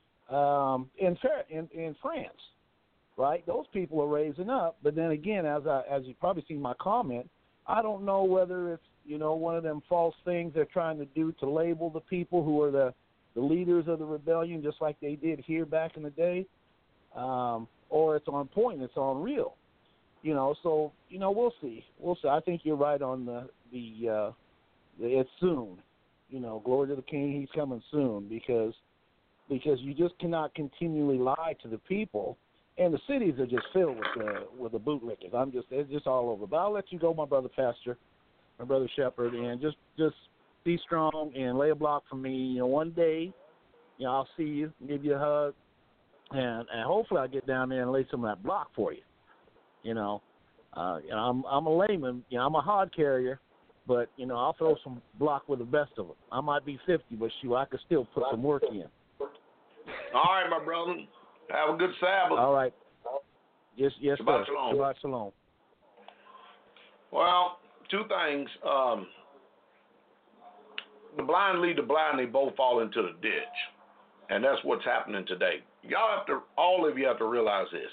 Um, in, in in France, right? Those people are raising up, but then again, as I as you probably seen my comment, I don't know whether it's you know one of them false things they're trying to do to label the people who are the the leaders of the rebellion, just like they did here back in the day, um, or it's on point, it's on real, you know. So you know, we'll see, we'll see. I think you're right on the the, uh, the it's soon, you know. Glory to the King, he's coming soon because. Because you just cannot continually lie to the people, and the cities are just filled with the with the bootlickers. I'm just it's just all over. But I'll let you go, my brother Pastor, my brother Shepherd, and just just be strong and lay a block for me. You know, one day, you know, I'll see you, give you a hug, and and hopefully I'll get down there and lay some of that block for you. You know, uh, you know I'm I'm a layman. You know, I'm a hod carrier, but you know I'll throw some block with the best of them. I might be fifty, but shoot, I could still put some work in. All right, my brother. Have a good Sabbath. All right. Yes, yes, Shabbat sir. shalom. Shabbat shalom. Well, two things. Um, the blind lead the blind, they both fall into the ditch. And that's what's happening today. Y'all have to, all of you have to realize this.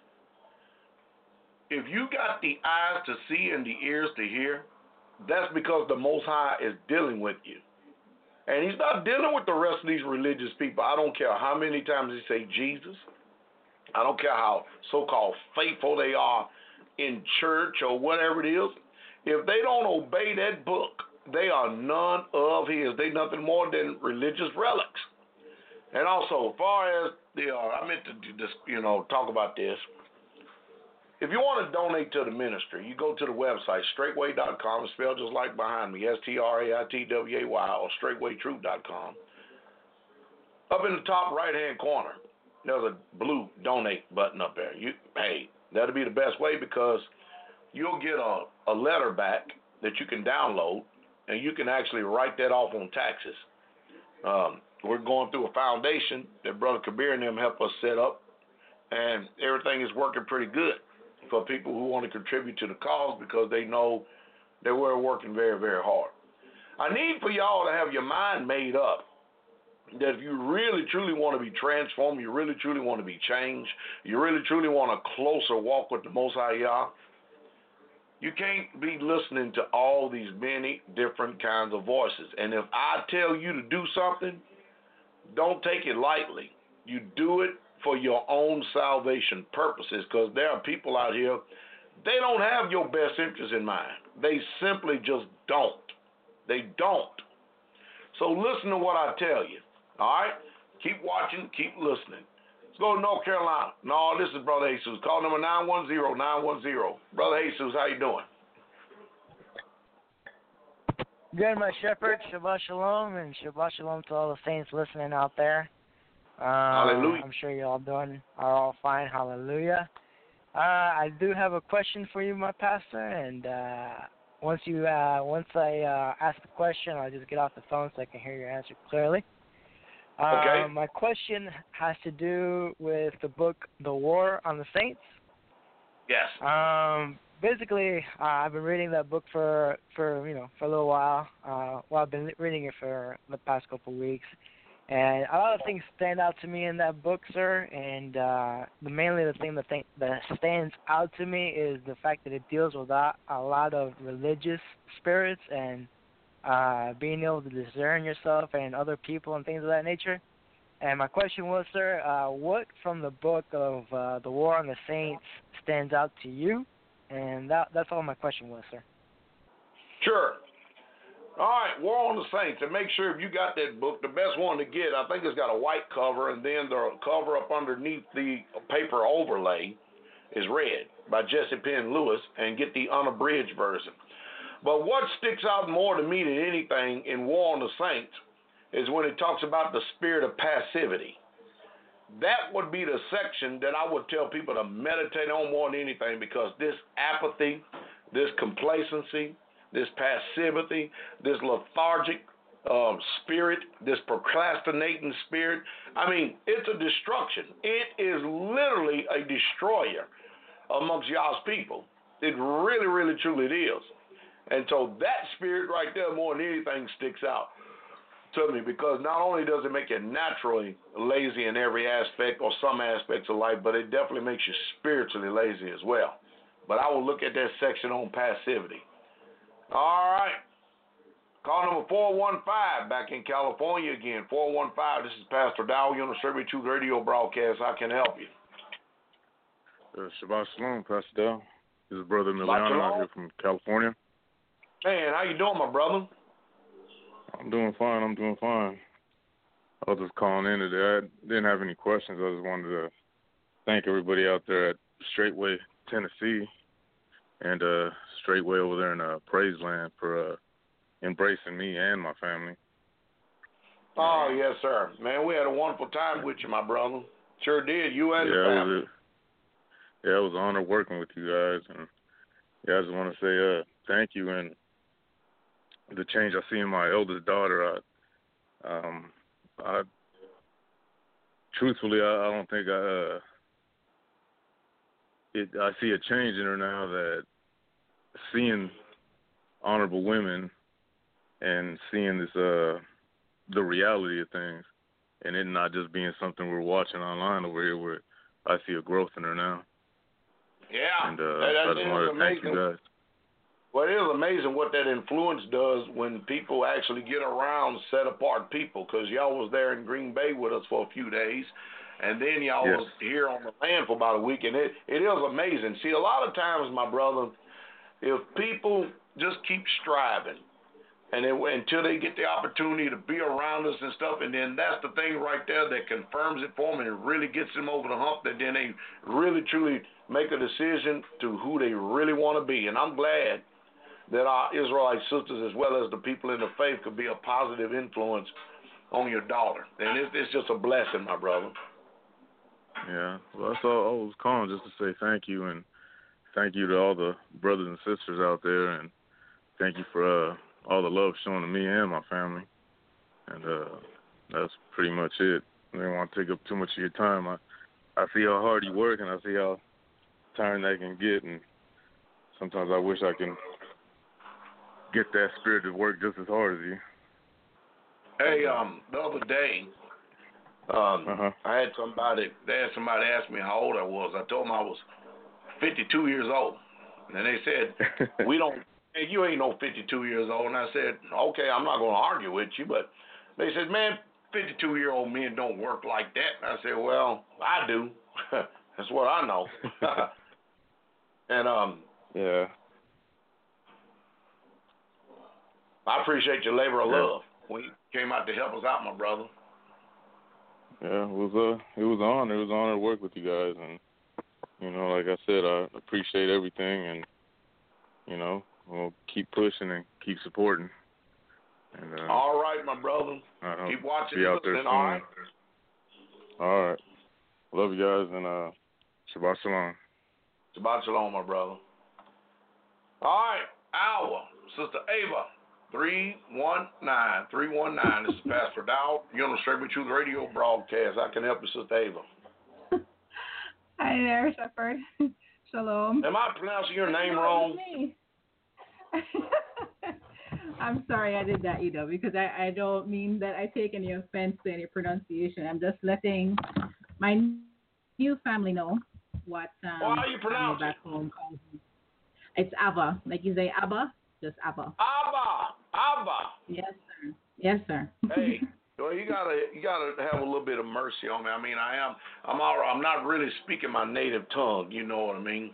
If you got the eyes to see and the ears to hear, that's because the Most High is dealing with you. And he's not dealing with the rest of these religious people. I don't care how many times they say Jesus. I don't care how so-called faithful they are in church or whatever it is. If they don't obey that book, they are none of his. They nothing more than religious relics. And also, as far as the, uh, I meant to just, you know, talk about this. If you want to donate to the ministry, you go to the website, straightway dot com, it's spelled just like behind me, S T R A I T W A Y, or straightway truth dot com. Up in the top right-hand corner, there's a blue donate button up there. You, hey, that'll be the best way because you'll get a, a letter back that you can download, and you can actually write that off on taxes. Um, we're going through a foundation that Brother Kabir and them help us set up, and everything is working pretty good for people who want to contribute to the cause because they know that we're working very, very hard. I need for y'all to have your mind made up that if you really, truly want to be transformed, you really, truly want to be changed, you really, truly want a closer walk with the Most High Yah, you can't be listening to all these many different kinds of voices. And if I tell you to do something, don't take it lightly. You do it for your own salvation purposes, because there are people out here, they don't have your best interest in mind. They simply just don't. They don't. So listen to what I tell you, all right? Keep watching, keep listening. Let's go to North Carolina. No, this is Brother Jesus. Call number nine one zero, nine one zero. Brother Jesus, how you doing? Good, my shepherd. Shabbat shalom, and Shabbat shalom to all the saints listening out there. Uh, Hallelujah. I'm sure you all doing are all fine. Hallelujah. Uh, I do have a question for you, my pastor, and uh, once you uh, once I uh, ask the question, I'll just get off the phone so I can hear your answer clearly. Uh, Okay. My question has to do with the book, The War on the Saints. Yes. Um, basically, uh, I've been reading that book for, for you know for a little while. Uh, well, I've been reading it for the past couple of weeks, And a lot of things stand out to me in that book, sir. And uh, the mainly the thing that, thing that stands out to me is the fact that it deals with a, a lot of religious spirits and uh, being able to discern yourself and other people and things of that nature. And my question was, sir, uh, what from the book of uh, The War on the Saints stands out to you? And that, that's all my question was, sir. Sure. All right, War on the Saints. And make sure if you got that book, the best one to get, I think it's got a white cover, and then the cover up underneath the paper overlay is red by Jesse Penn Lewis, and get the unabridged version. But what sticks out more to me than anything in War on the Saints is when it talks about the spirit of passivity. That would be the section that I would tell people to meditate on more than anything, because this apathy, this complacency, this passivity, this lethargic um, spirit, this procrastinating spirit, I mean, it's a destruction. It is literally a destroyer amongst y'all's people. It really, really, truly it is. And so that spirit right there, more than anything, sticks out to me, because not only does it make you naturally lazy in every aspect or some aspects of life, but it definitely makes you spiritually lazy as well. But I will look at that section on passivity. All right. Call number four one five, back in California again. four one five, this is Pastor Dow, you're on the Survey Truth Radio broadcast. How can I help you? Uh, Shabbat Shalom, Pastor Dow. This is Brother Miliano out here from California. Man, how you doing, my brother? I'm doing fine. I'm doing fine. I was just calling in today. I didn't have any questions. I just wanted to thank everybody out there at Straightway, Tennessee, and uh, Straightway over there in uh, Praiseland for uh, embracing me and my family. Oh, yes, sir. Man, we had a wonderful time with you, my brother. Sure did. You and yeah, the family. It was a, yeah, it was an honor working with you guys. And yeah, I just want to say uh, thank you, and the change I see in my eldest daughter. I, um, I truthfully, I, I don't think I. Uh, It, I see a change in her now, that seeing honorable women and seeing this, uh, the reality of things, and it not just being something we're watching online over here, where I see a growth in her now. Yeah, and uh, that, I just wanted to thank you guys. Well, it is amazing what that influence does when people actually get around set-apart people, because y'all was there in Green Bay with us for a few days. And then y'all yes. was here on the land for about a week, and it, it is amazing. See, a lot of times, my brother, if people just keep striving, and it, until they get the opportunity to be around us and stuff, and then that's the thing right there that confirms it for them, and it really gets them over the hump, that then they really, truly make a decision to who they really want to be. And I'm glad that our Israelite sisters, as well as the people in the faith, could be a positive influence on your daughter. And it's, it's just a blessing, my brother. Yeah, well, that's all I was calling, just to say thank you, and thank you to all the brothers and sisters out there, and thank you for uh, all the love shown to me and my family. And uh, that's pretty much it. I didn't want to take up too much of your time. I, I see how hard you work, and I see how tiring that can get, and sometimes I wish I can get that spirit to work just as hard as you. Hey, um, the other day, um, uh-huh. I had somebody, they had somebody ask me how old I was. I told them I was fifty-two years old. And they said, we don't, hey, you ain't no fifty-two years old. And I said, okay, I'm not going to argue with you. But they said, man, fifty-two-year-old men don't work like that. And I said, well, I do. That's what I know. and, um, yeah. I appreciate your labor of yeah. love when you came out to help us out, my brother. Yeah, it was a, it was an honor. It was an honor to work with you guys, and you know, like I said, I appreciate everything, and you know, we'll keep pushing and keep supporting. And, uh, all right, my brother. Keep watching. Be out there soon. All right. All right. Love you guys, and uh, Shabbat Shalom. Shabbat Shalom, my brother. All right, our Sister Ava. three one nine, three one nine. This is Pastor Dow. You're on the Straight Truth Radio broadcast. I can help you, Sister Ava. Hi there, Shepherd. Shalom. Am I pronouncing your name wrong? Me. I'm sorry I did that, you know, because I, I don't mean that I take any offense to any pronunciation. I'm just letting my new family know what um, Well, how you pronounce back home calls me. It's Abba. Like you say Abba, just Abba. Abba, Abba. Yes, sir. Yes, sir. Hey, well, you gotta you gotta have a little bit of mercy on me. I mean, I am I'm all right. I'm not really speaking my native tongue. You know what I mean?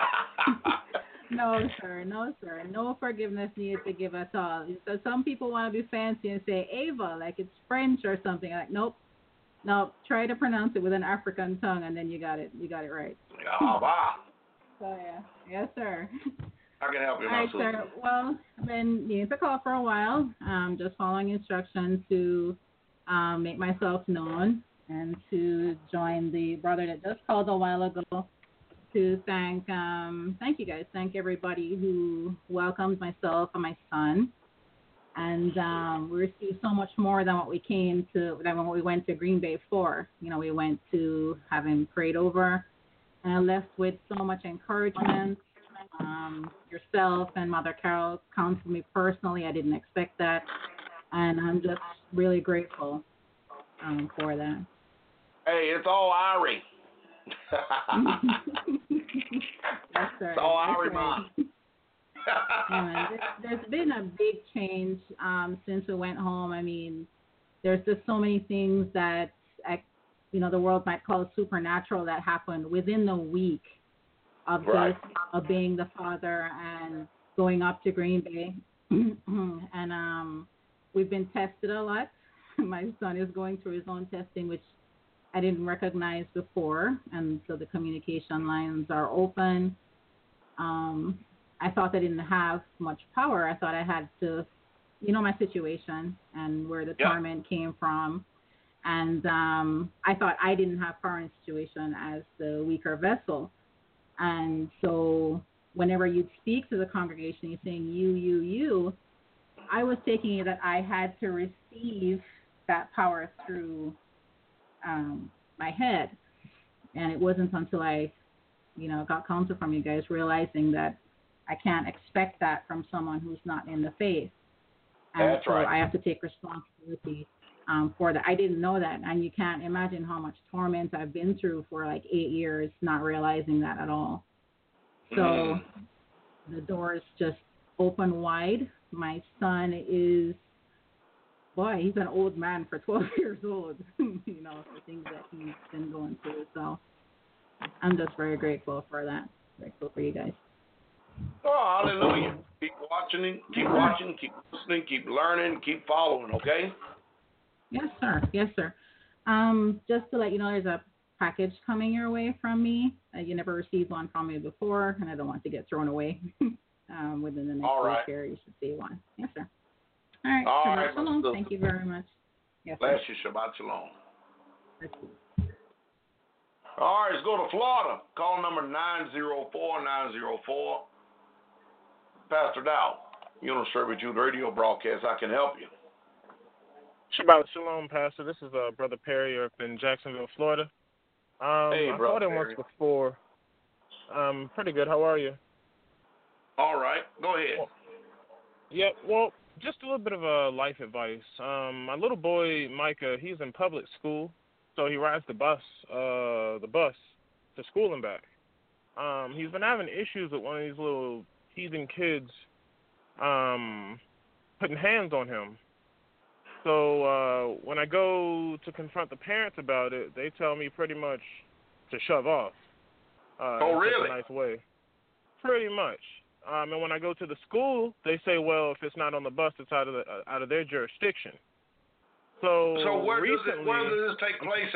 No, sir. No, sir. No forgiveness needed to give us all. So some people want to be fancy and say Ava, like it's French or something. Like, nope. Nope. Try to pronounce it with an African tongue, and then you got it. You got it right. Abba. So, yeah. Yes, sir. I can help you, All my right, sister. sir. Well, I've been needing to call for a while. Um, just following instructions to um, make myself known and to join the brother that just called a while ago. To thank, um, thank you guys, thank everybody who welcomed myself and my son, and um, we received so much more than what we came to, than what we went to Green Bay for. You know, we went to have him prayed over, and I left with so much encouragement. Um, yourself and Mother Carol counseled me personally. I didn't expect that, and I'm just really grateful um, for that. Hey, it's all Irie. Yes, sir. It's all That's Irie, right. Mom. Yeah, there's, there's been a big change um, since we went home. I mean, there's just so many things that, you know, the world might call supernatural that happened within the week of Right. just obeying the Father and going up to Green Bay. And um, we've been tested a lot. My son is going through his own testing, which I didn't recognize before, and so the communication lines are open. Um, I thought I didn't have much power. I thought I had to, you know, my situation and where the Yeah. torment came from. And um, I thought I didn't have power in the situation as the weaker vessel. And so whenever you'd speak to the congregation, you're saying you, you, you, I was taking it that I had to receive that power through um, my head. And it wasn't until I, you know, got counsel from you guys realizing that I can't expect that from someone who's not in the faith. And That's so right. I have to take responsibility um, for that. I didn't know that. And you can't imagine how much torment I've been through for like eight years, not realizing that at all. So Mm. the doors just open wide. My son is, boy, he's an old man for twelve years old, you know, for things that he's been going through. So I'm just very grateful for that. Grateful for you guys. Oh, hallelujah. Keep watching, keep watching, keep listening, keep learning, keep following, okay? Yes, sir. Yes, sir. Um, just to let you know, there's a package coming your way from me. Uh, you never received one from me before, and I don't want to get thrown away um, within the next All week right. here. You should see one. Yes, sir. All right. All Shabbat right, my shalom. sister. Thank you very much. Yes, Bless sir. you. Shabbat shalom. Let's see. All right, let's go to Florida. Call number nine zero four nine zero four. Pastor Dow, you don't serve with you the radio broadcast. I can help you. Shabbat Shalom, Pastor. This is uh, Brother Perry up in Jacksonville, Florida. Um, Hey, I Brother called in Perry. once before. Um, pretty good. How are you? All right, go ahead. Yeah, well, just a little bit of uh, life advice. Um, my little boy, Micah, he's in public school, so he rides the bus, uh, the bus to school and back. Um, he's been having issues with one of these little heathen kids um, putting hands on him. So uh, when I go to confront the parents about it, they tell me pretty much to shove off. Uh, Oh, in such really? a nice way. Pretty much. Um, and when I go to the school, they say, well, if it's not on the bus, it's out of the, uh, out of their jurisdiction. So, So where does recently, it, where does this take place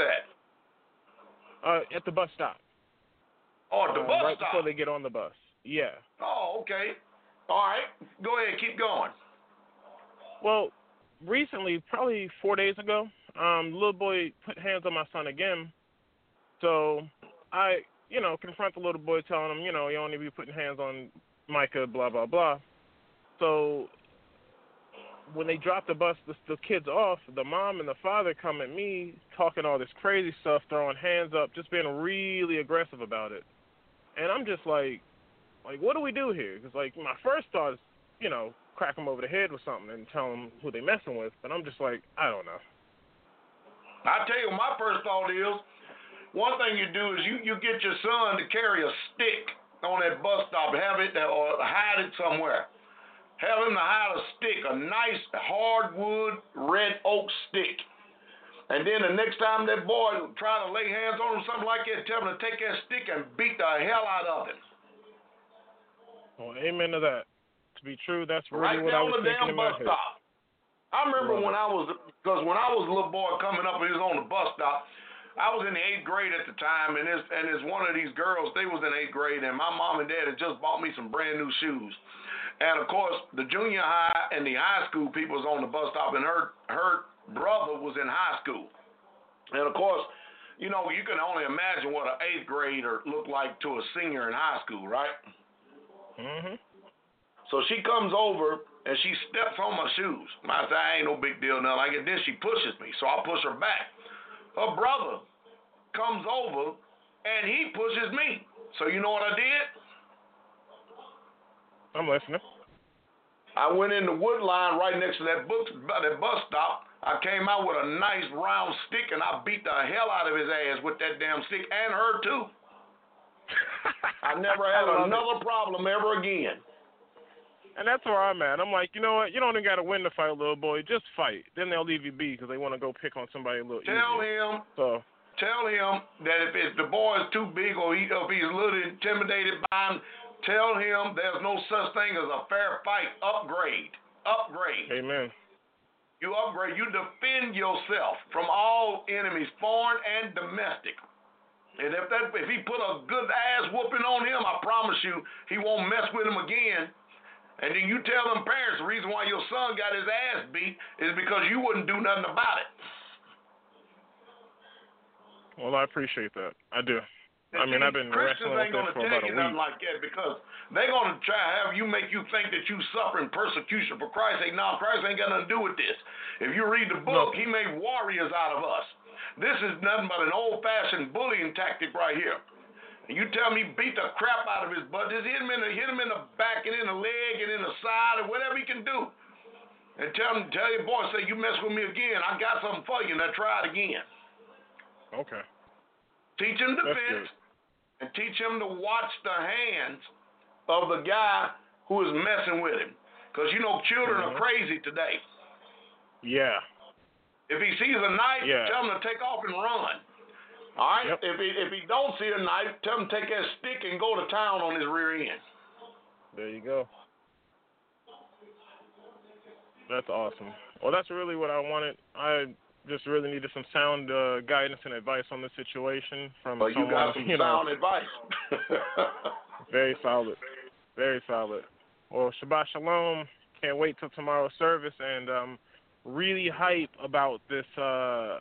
at? Uh, at the bus stop. Oh, at the Uh, bus right stop. before they get on the bus. Yeah. Oh, okay. All right. Go ahead. Keep going. Well, recently, probably four days ago, um, the little boy put hands on my son again. So I, you know, confront the little boy, telling him, you know, you don't need to be putting hands on Micah, blah, blah, blah. So when they drop the bus, the, the kids off, the mom and the father come at me talking all this crazy stuff, throwing hands up, just being really aggressive about it. And I'm just like, like, what do we do here? Because, like, my first thought is, you know, crack them over the head with something and tell them who they messing with. But I'm just like, I don't know. I tell you, my first thought is, one thing you do is you, you get your son to carry a stick on that bus stop, have it or hide it somewhere. Have him to hide a stick, a nice hardwood red oak stick. And then the next time that boy try to lay hands on him, something like that, tell him to take that stick and beat the hell out of him. Well, amen to that. To be true, that's really right what I was on the thinking damn in my bus head. stop. I remember Right. when I was, because when I was a little boy coming up and he was on the bus stop, I was in the eighth grade at the time, and it's, and it's one of these girls, they was in eighth grade, and my mom and dad had just bought me some brand new shoes. And, of course, the junior high and the high school people was on the bus stop, and her, her brother was in high school. And, of course, you know, you can only imagine what an eighth grader looked like to a senior in high school, right? Mm-hmm. So she comes over, and she steps on my shoes. I say, I ain't no big deal, nothing like it. Then she pushes me, so I push her back. Her brother comes over, and he pushes me. So you know what I did? I'm listening. I went in the wood line right next to that, book, that bus stop. I came out with a nice round stick, and I beat the hell out of his ass with that damn stick, and her too. I never had I another problem ever again. And that's where I'm at. I'm like, you know what? You don't even got to win the fight, little boy. Just fight. Then they'll leave you be because they want to go pick on somebody a little Tell easier. him. So. Tell him that if, if the boy is too big or he, if he's a little intimidated by him, tell him there's no such thing as a fair fight. Upgrade. Upgrade. Amen. You upgrade. You defend yourself from all enemies, foreign and domestic. And if that if he put a good ass whooping on him, I promise you he won't mess with him again. And then you tell them parents the reason why your son got his ass beat is because you wouldn't do nothing about it. Well, I appreciate that. I do. I mean, I've been Christians wrestling with ain't this gonna for tell about a you week. nothing like that because they're gonna try to have you make you think that you suffering persecution for Christ. Say, no, Christ ain't got nothing to do with this. If you read the book, No. he made warriors out of us. This is nothing but an old-fashioned bullying tactic right here. And you tell me beat the crap out of his butt, just hit him in the hit him in the back and in the leg and in the side or whatever he can do. And tell him, tell your boy, say you mess with me again, I got something for you. Now try it again. Okay. Teach him defense. And teach him to watch the hands of the guy who is messing with him. Because, you know, children Mm-hmm. are crazy today. Yeah. If he sees a knife, Yeah. tell him to take off and run. All right? Yep. If he if he don't see a knife, tell him to take that stick and go to town on his rear end. There you go. That's awesome. Well, that's really what I wanted. I just really needed some sound uh, guidance and advice on the situation from But you someone, got some you know, sound advice. very solid. Very solid. Well, Shabbat Shalom. Can't wait till tomorrow's service, and um, really hype about this uh,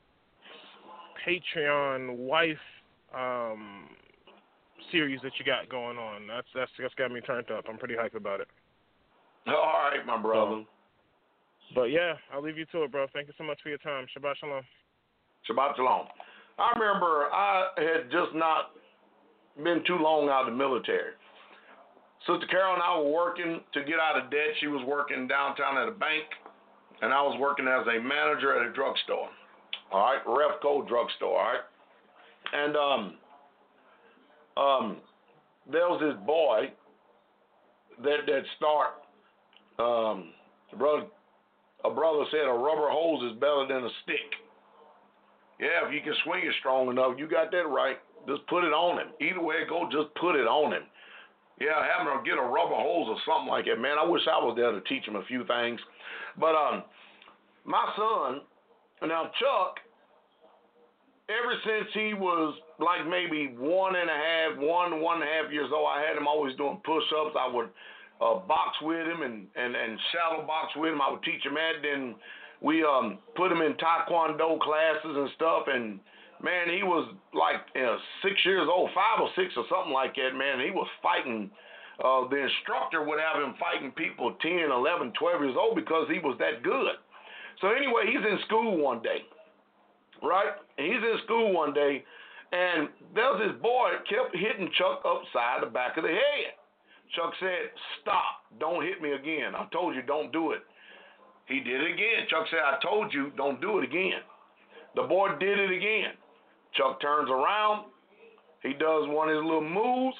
Patreon wife um, series that you got going on. That's that's that's got me turned up. I'm pretty hyped about it. All right, my brother. So, but yeah, I'll leave you to it, bro. Thank you so much for your time. Shabbat Shalom. Shabbat Shalom. I remember I had just not been too long out of the military. Sister Carol and I were working to get out of debt. She was working downtown at a bank, and I was working as a manager at a drugstore. All right, Refco drugstore. All right, and um, um, there was this boy that that start. Um, brother, a brother said a rubber hose is better than a stick. Yeah, if you can swing it strong enough, you got that right. Just put it on him. Either way it goes, just put it on him. Yeah, have him get a rubber hose or something like that. Man, I wish I was there to teach him a few things. But um, my son, now Chuck, ever since he was like maybe one and a half, one, one and a half years old, I had him always doing push-ups. I would uh, box with him and, and, and shadow box with him. I would teach him that. Then we um, put him in Taekwondo classes and stuff, and man, he was like you know, six years old, five or six or something like that, man. He was fighting. Uh, the instructor would have him fighting people ten, eleven, twelve years old because he was that good. So anyway, he's in school one day, right? And he's in school one day, and there's this boy that kept hitting Chuck upside the back of the head. Chuck said, stop, don't hit me again. I told you, don't do it. He did it again. Chuck said, I told you, don't do it again. The boy did it again. Chuck turns around. He does one of his little moves.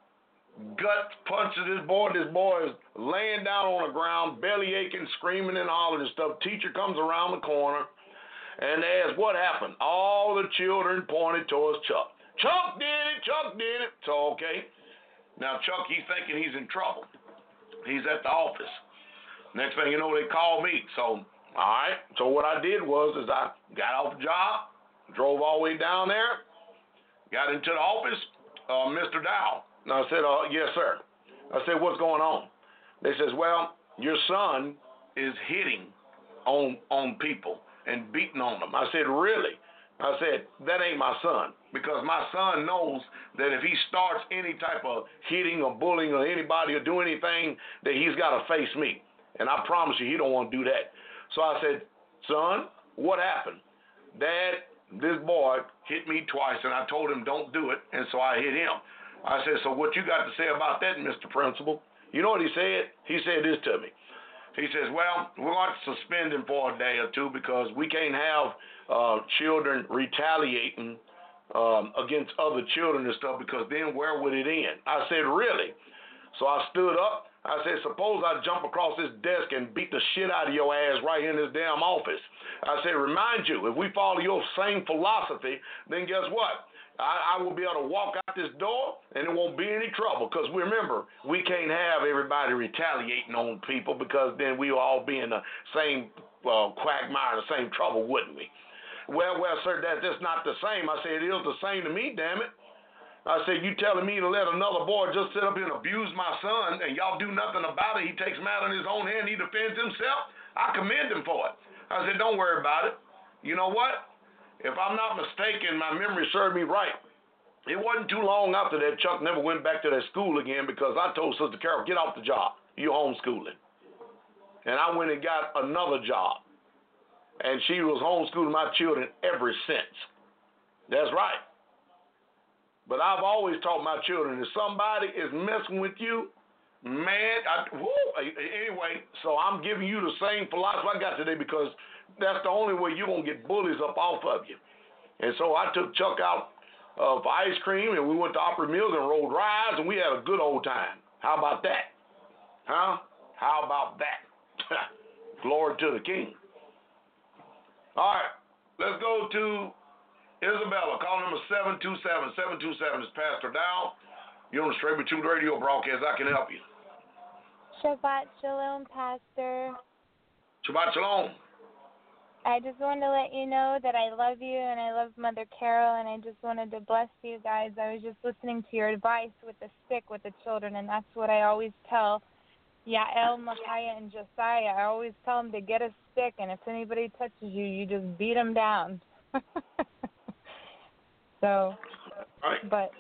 Gut punches this boy. This boy is laying down on the ground, belly aching, screaming and hollering and stuff. Teacher comes around the corner and asks, what happened? All the children pointed towards Chuck. Chuck did it. Chuck did it. So, okay. Now, Chuck, he's thinking he's in trouble. He's at the office. Next thing you know, they call me. So, all right. So what I did was is I got off the job, drove all the way down there, got into the office, uh, Mister Dow. And I said, uh, yes, sir. I said, what's going on? They says, well, your son is hitting on on people and beating on them. I said, really? I said, that ain't my son, because my son knows that if he starts any type of hitting or bullying or anybody or do anything, that he's got to face me. And I promise you, he don't want to do that. So I said, son, what happened? Dad, this boy hit me twice, and I told him don't do it, and so I hit him. I said, so what you got to say about that, Mister Principal? You know what he said? He said this to me. He says, well, we're going to suspend him for a day or two because we can't have uh, children retaliating um, against other children and stuff, because then where would it end? I said, really? So I stood up. I said, suppose I jump across this desk and beat the shit out of your ass right here in this damn office. I said, remind you, if we follow your same philosophy, then guess what? I, I will be able to walk out this door and there won't be any trouble, because remember, we can't have everybody retaliating on people, because then we will all be in the same uh, quagmire, the same trouble, wouldn't we? Well, well, sir, that, that's not the same. I said, it is the same to me, damn it. I said, you telling me to let another boy just sit up here and abuse my son and y'all do nothing about it? He takes matter in his own hand. He defends himself. I commend him for it. I said, don't worry about it. You know what? If I'm not mistaken, my memory served me right. It wasn't too long after that Chuck never went back to that school again, because I told Sister Carol, get off the job. You're homeschooling. And I went and got another job. And she was homeschooling my children ever since. That's right. But I've always taught my children, if somebody is messing with you, man, I, whoo, anyway, so I'm giving you the same philosophy I got today, because that's the only way you're going to get bullies up off of you. And so I took Chuck out uh, for ice cream, and we went to Opry Mills and rode rides, and we had a good old time. How about that? Huh? How about that? Glory to the King. All right, let's go to Isabella, call number seven two seven. seven two seven is Pastor Dow. You're on the Straight with Truth radio broadcast. I can help you. Shabbat Shalom, Pastor. Shabbat Shalom. I just wanted to let you know that I love you and I love Mother Carol, and I just wanted to bless you guys. I was just listening to your advice with the stick with the children, and that's what I always tell Yael, Micaiah, and Josiah. I always tell them to get a stick, and if anybody touches you, you just beat them down. So, but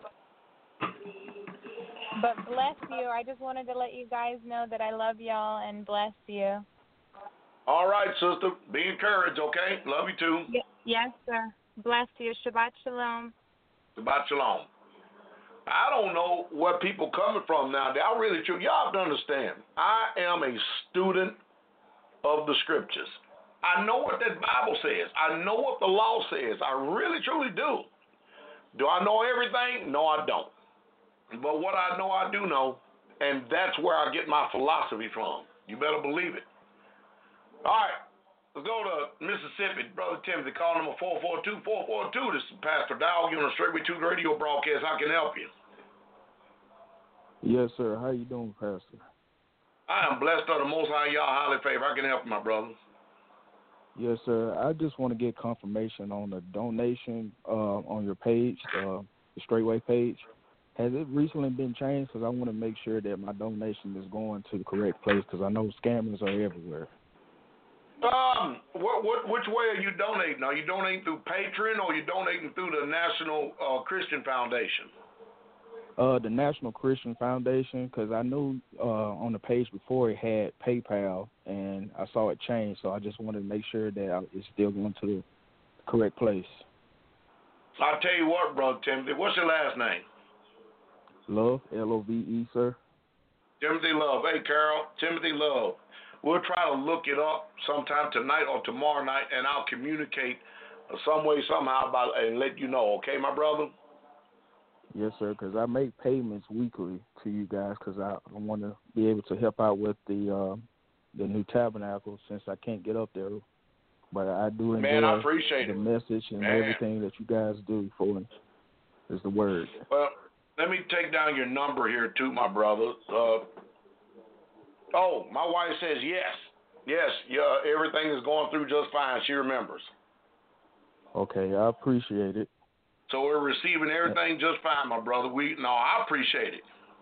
but bless you. I just wanted to let you guys know that I love y'all and bless you. All right, sister. Be encouraged, okay? Love you too. Y- yes, sir. Bless you. Shabbat Shalom. Shabbat Shalom. I don't know where people coming from now. I really, true. Y'all have to understand. I am a student of the scriptures. I know what that Bible says. I know what the law says. I really, truly do. Do I know everything? No, I don't. But what I know, I do know, and that's where I get my philosophy from. You better believe it. All right, let's go to Mississippi. Brother Timothy, call number four four two, four four two. This is Pastor Dow. You're on a Straight with Truth radio broadcast. How can I help you? Yes, sir. How you doing, Pastor? I am blessed of the Most High, y'all highly favored. I can help you, my brother. Yes, sir. I just want to get confirmation on the donation uh, on your page, uh, the Straightway page. Has it recently been changed? Because I want to make sure that my donation is going to the correct place, because I know scammers are everywhere. Um, what, what, which way are you donating? Are you donating through Patreon, or are you donating through the National uh, Christian Foundation? Uh, the National Christian Foundation, because I knew uh, on the page before it had PayPal, and I saw it change, so I just wanted to make sure that it's still going to the correct place. I'll tell you what, Brother Timothy. What's your last name? Love, L O V E, sir. Timothy Love. Hey, Carol, Timothy Love. We'll try to look it up sometime tonight or tomorrow night, and I'll communicate some way, somehow, about and let you know. Okay, my brother? Yes, sir, because I make payments weekly to you guys because I, I want to be able to help out with the uh, the new tabernacle since I can't get up there. But I do enjoy Man, I appreciate the it. message and Man. everything that you guys do for is the word. Well, let me take down your number here, too, my brother. Uh, oh, my wife says yes. Yes, yeah, everything is going through just fine. She remembers. Okay, I appreciate it. So we're receiving everything just fine, my brother. We no, I appreciate it.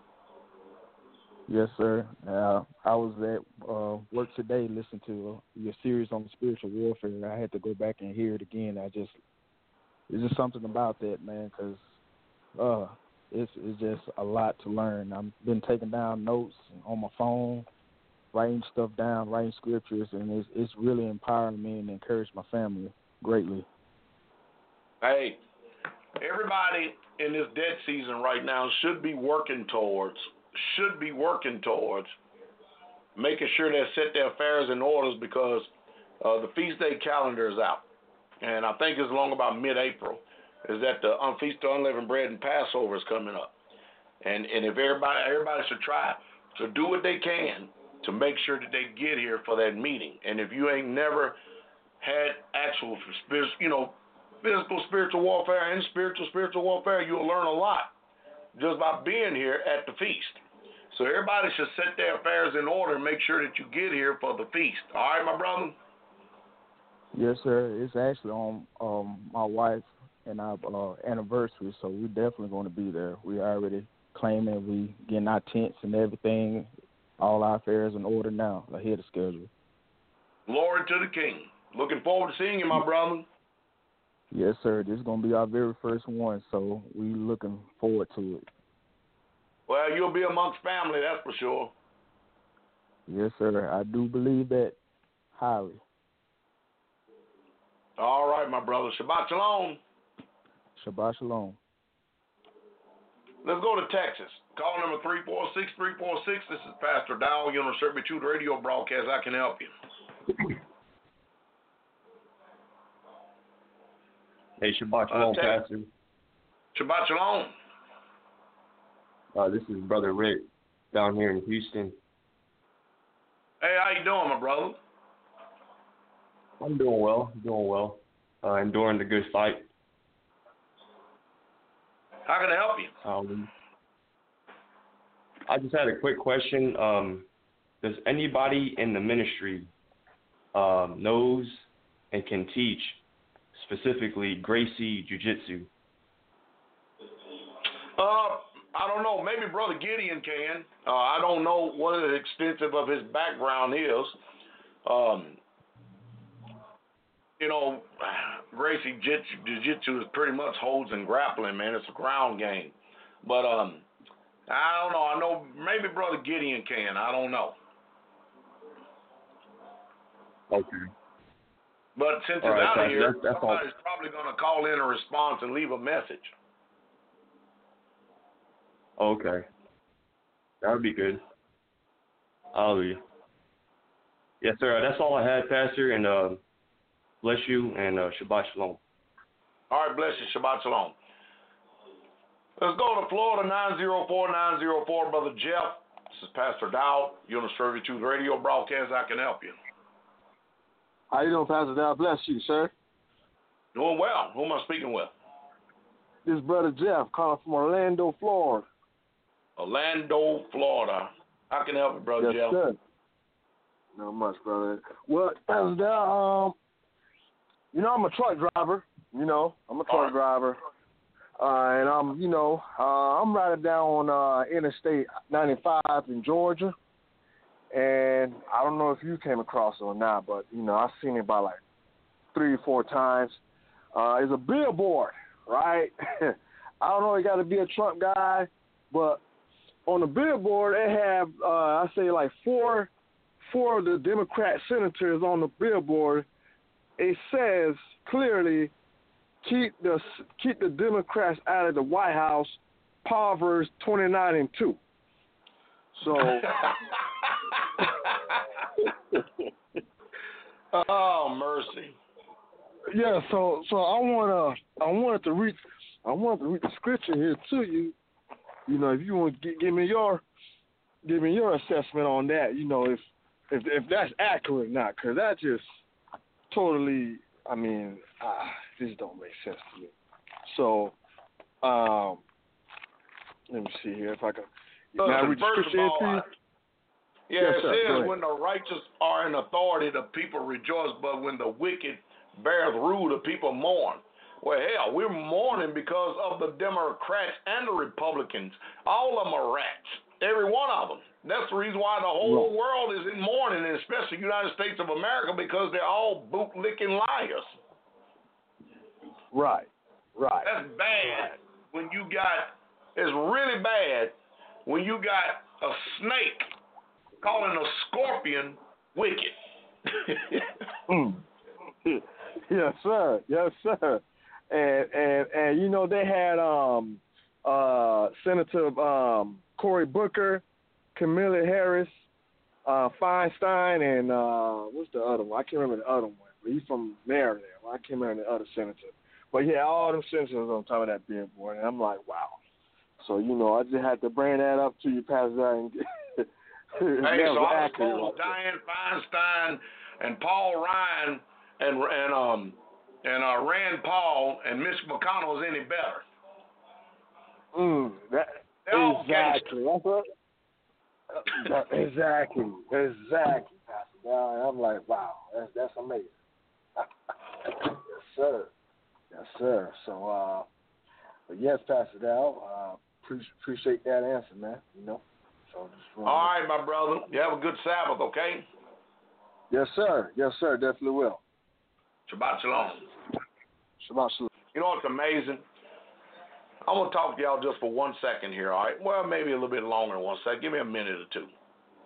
Yes, sir. Uh, I was at uh, work today listening to uh, your series on spiritual warfare. I had to go back and hear it again. I just, it's just something about that, man, because uh, it's, it's just a lot to learn. I've been taking down notes on my phone, writing stuff down, writing scriptures, and it's, it's really empowering me and encouraged my family greatly. Hey, everybody in this dead season right now should be working towards, should be working towards making sure they set their affairs in orders because uh, the feast day calendar is out. And I think it's along about mid-April is that the um, Feast of Unleavened Bread and Passover is coming up. And and if everybody everybody should try to do what they can to make sure that they get here for that meeting. And if you ain't never had actual, you know, physical spiritual warfare and spiritual spiritual warfare, you'll learn a lot just by being here at the feast. So everybody should set their affairs in order and make sure that you get here for the feast. All right, my brother? Yes, sir. It's actually on um, my wife and our uh, anniversary, so we're definitely going to be there. We already claiming we getting our tents and everything, all our affairs in order now, ahead of schedule. Glory to the King. Looking forward to seeing you, my brother. Yes, sir. This is going to be our very first one, so we looking forward to it. Well, you'll be amongst family, that's for sure. Yes, sir. I do believe that highly. All right, my brother. Shabbat shalom. Shabbat shalom. Let's go to Texas. Call number three four six, three four six. This is Pastor Dow. You're on the Servant Truth Radio broadcast. I can help you. Hey, Shabbat shalom, uh, Pastor. Shabbat shalom. Uh, this is Brother Rick down here in Houston. Hey, how you doing, my brother? I'm doing well, doing well. Uh, enduring the good fight. How can I help you? Um, I just had a quick question. Um, does anybody in the ministry um, knows and can teach specifically Gracie Jiu-Jitsu? Uh, I don't know. Maybe Brother Gideon can. Uh, I don't know what the extensive of his background is. Um, you know, Gracie Jiu-Jitsu is pretty much holds and grappling, man. It's a ground game. But um, I don't know. I know maybe Brother Gideon can. I don't know. Okay. But since all it's right, out that's, of here, that's, that's somebody's all. probably going to call in a response and leave a message. Okay. That would be good. Hallelujah. Yes, sir. That's all I had, Pastor, and uh, bless you, and uh, Shabbat Shalom. All right, bless you. Shabbat Shalom. Let's go to Florida, nine zero four nine zero four, Brother Jeff. This is Pastor Dow. You're on the Servant Truth Radio broadcast. I can help you. How you doing, Pastor Dow? Bless you, sir. Doing well. Who am I speaking with? This is Brother Jeff calling from Orlando, Florida. Orlando, Florida. How can I help you, Brother yes, Jeff? Sir. Not much, brother. Well, Pastor Dow, um, you know, I'm a truck driver. You know, I'm a truck right. driver. Uh, and I'm, you know, uh, I'm riding down on uh, Interstate ninety-five in Georgia. And I don't know if you came across it or not, but, you know, I've seen it about like three or four times. Uh, it's a billboard, right? I don't know, you got to be a Trump guy, but on the billboard, they have, uh, I say, like four, four of the Democrat senators on the billboard. It says clearly, keep the keep the Democrats out of the White House, Proverbs twenty-nine and two. So. Oh, mercy. Yeah, so so I wanna I wanted to read I wanted to read the scripture here to you. You know, if you want to give me your give me your assessment on that. You know, if if if that's accurate or not, because that just totally. I mean, ah, this don't make sense to me. So, um, let me see here if I can. Can I read the First scripture of all, here to you? yeah, Yes, it sir. Go says ahead. when the righteous are in authority, the people rejoice, but when the wicked beareth rule, the people mourn. Well, hell, we're mourning because of the Democrats and the Republicans. All of them are rats, every one of them. That's the reason why the whole Right. world is in mourning, and especially the United States of America, because they're all boot-licking liars. Right, right. That's bad when you got, it's really bad when you got a snake calling a scorpion wicked. Mm. Yes, sir. Yes, sir. And and and you know they had um uh Senator um Cory Booker, Kamala Harris, uh Feinstein, and uh what's the other one? I can't remember the other one. But he's from Maryland. Well, I can't remember the other senator. But yeah, all them senators on top of that billboard, and I'm like, wow. So you know, I just had to bring that up to you, Pastor. And Hey, so I was supposed Dianne Feinstein and Paul Ryan and and um and uh, Rand Paul and Mitch McConnell is any better. Mm, that, They're all exactly. That's what, that, exactly. Exactly, Pastor. Now, I'm like, wow, that's that's amazing. Yes, sir. Yes, sir. So, uh, but yes, Pastor Dow, uh, pre- appreciate that answer, man. You know. So just All right, my brother. You have a good Sabbath, okay? Yes, sir. Yes, sir. Definitely will. Shabbat shalom. Shabbat shalom. You know what's amazing? I'm going to talk to y'all just for one second here, all right? Well, maybe a little bit longer than one second. Give me a minute or two.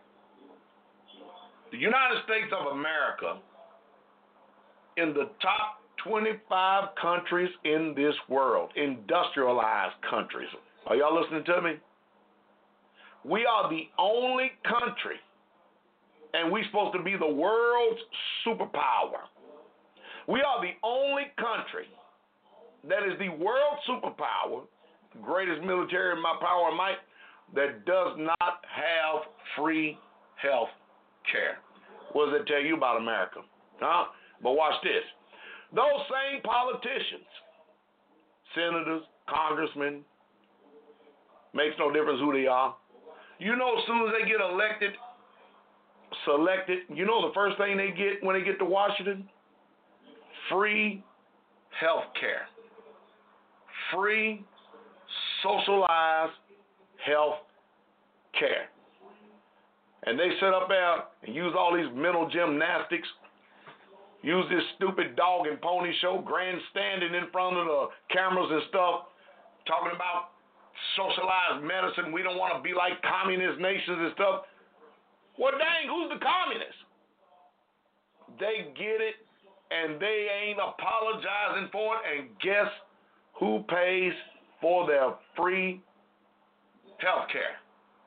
The United States of America, in the top twenty-five countries in this world, industrialized countries. Are y'all listening to me? We are the only country, and we're supposed to be the world's superpower. We are the only country that is the world superpower, the greatest military in my power and might, that does not have free health care. What does it tell you about America? Huh? But watch this. Those same politicians, senators, congressmen, makes no difference who they are. You know, as soon as they get elected, selected, you know the first thing they get when they get to Washington? Free health care. Free socialized health care. And they sit up there and use all these mental gymnastics, use this stupid dog and pony show, grandstanding in front of the cameras and stuff, talking about socialized medicine. We don't want to be like communist nations and stuff. Well, dang, who's the communist? They get it, and they ain't apologizing for it. And guess who pays for their free health care?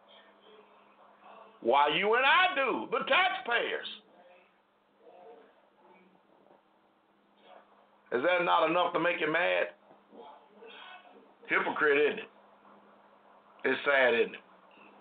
Why, you and I do, the taxpayers. Is that not enough to make you mad? Hypocrite, isn't it? It's sad, isn't it?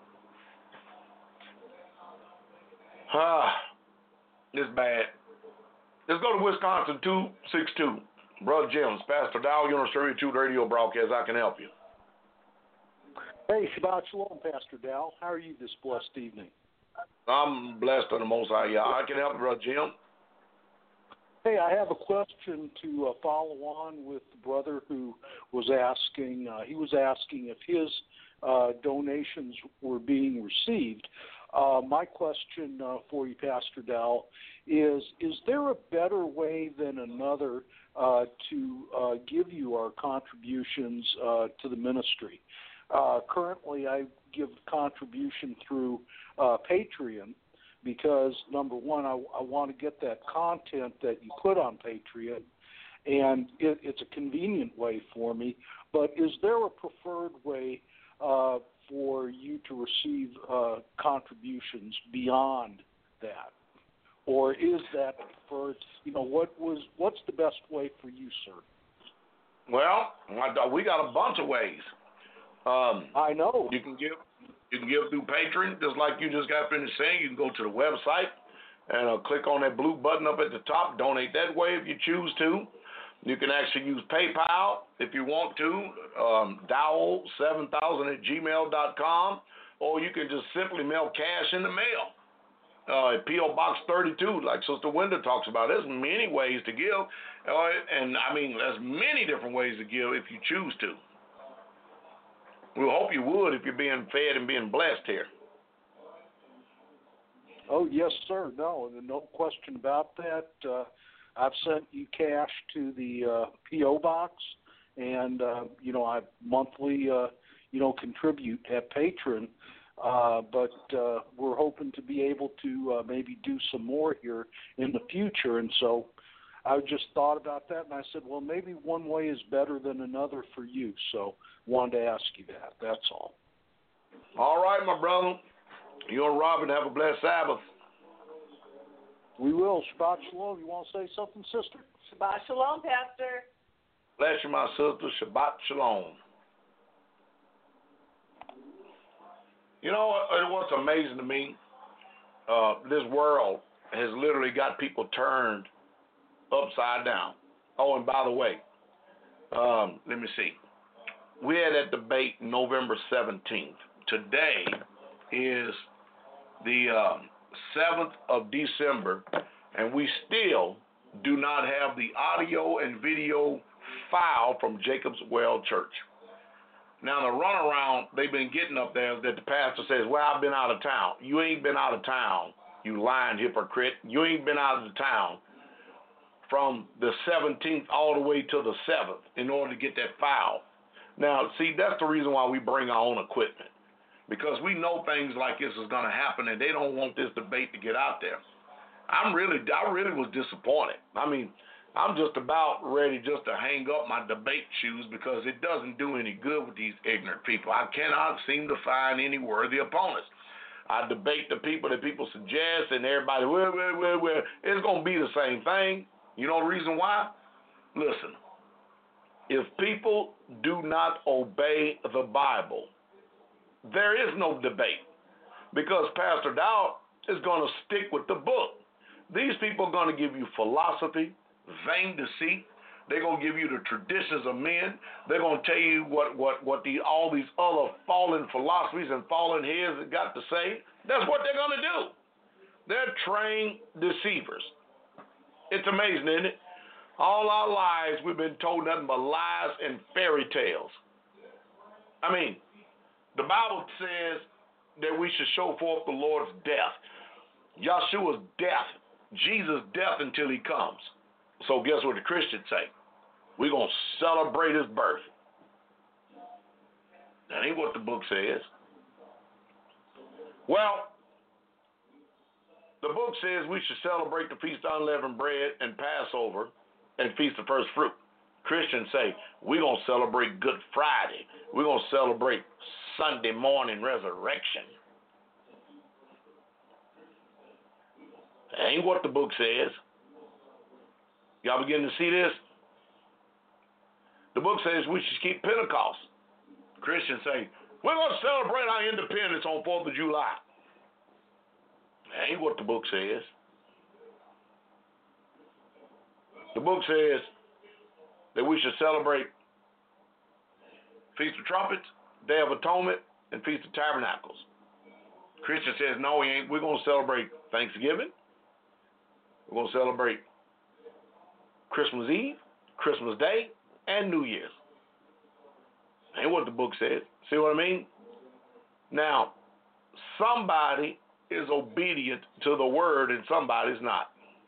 Ah, it's bad. Let's go to Wisconsin two six two. Brother James, Pastor Dow, University two radio broadcast. I can help you. Hey, Shabbat Shalom, Pastor Dow. How are you this blessed evening? I'm blessed on the Most High. Yeah, I can help you, Brother Jim. Hey, I have a question to uh, follow on with the brother who was asking. Uh, he was asking if his uh, donations were being received. Uh, my question uh, for you, Pastor Dow, is: is there a better way than another uh, to uh, give you our contributions uh, to the ministry? Uh, currently, I give contribution through uh, Patreon because, number one, I, I want to get that content that you put on Patreon, and it, it's a convenient way for me. But is there a preferred way uh, for you to receive uh, contributions beyond that, or is that for you know what was what's the best way for you, sir? Well, we got a bunch of ways. Um, I know you can give you can give through Patreon, just like you just got finished saying. You can go to the website and uh, click on that blue button up at the top. Donate that way if you choose to. You can actually use PayPal if you want to, um, dowell seven thousand at gmail dot com, or you can just simply mail cash in the mail uh, at P O Box thirty-two, like Sister Wenda talks about. There's many ways to give, uh, and I mean, there's many different ways to give if you choose to. We hope you would if you're being fed and being blessed here. Oh, yes, sir. No, no question about that. Uh, I've sent you cash to the uh, P O box, and uh, you know I monthly uh, you know contribute at Patreon, uh, but uh, we're hoping to be able to uh, maybe do some more here in the future, and so I just thought about that, and I said, well, maybe one way is better than another for you, so wanted to ask you that. That's all. All right, my brother. You and Robin have a blessed Sabbath. We will. Shabbat shalom. You want to say something, sister? Shabbat shalom, Pastor. Bless you, my sister. Shabbat shalom. You know what's amazing to me? Uh, this world has literally got people turned upside down. Oh, and by the way, um, let me see. We had that debate November seventeenth. Today is the um, seventh of December, and we still do not have the audio and video file from Jacob's Well Church. Now, the runaround they've been getting up there is that the pastor says, well, I've been out of town. You ain't been out of town, you lying hypocrite. You ain't been out of the town from the seventeenth all the way to the seventh in order to get that file. Now, see, that's the reason why we bring our own equipment, because we know things like this is going to happen, and they don't want this debate to get out there. I'm really, I really was disappointed. I mean, I'm just about ready just to hang up my debate shoes because it doesn't do any good with these ignorant people. I cannot seem to find any worthy opponents. I debate the people that people suggest, and everybody, well, well, well, well, it's going to be the same thing. You know the reason why? Listen, if people do not obey the Bible, there is no debate, because Pastor Dowd is going to stick with the book. These people are going to give you philosophy, vain deceit. They're going to give you the traditions of men. They're going to tell you what, what, what the, all these other fallen philosophies and fallen heads have got to say. That's what they're going to do. They're trained deceivers. It's amazing, isn't it? All our lives we've been told nothing but lies and fairy tales. I mean, the Bible says that we should show forth the Lord's death. Yahshua's death. Jesus' death until he comes. So guess what the Christians say? We're going to celebrate his birth. That ain't what the book says. Well, the book says we should celebrate the Feast of Unleavened Bread and Passover and Feast of First Fruit. Christians say we're going to celebrate Good Friday. We're going to celebrate Sunday morning resurrection. That ain't what the book says. Y'all beginning to see this? The book says we should keep Pentecost. Christians say, we're going to celebrate our independence on fourth of July. That ain't what the book says. The book says that we should celebrate Feast of Trumpets, Day of Atonement, and Feast of Tabernacles. Christian says, no, we ain't. We're going to celebrate Thanksgiving. We're going to celebrate Christmas Eve, Christmas Day, and New Year's. Ain't what the book says. See what I mean? Now, somebody is obedient to the word and somebody's not.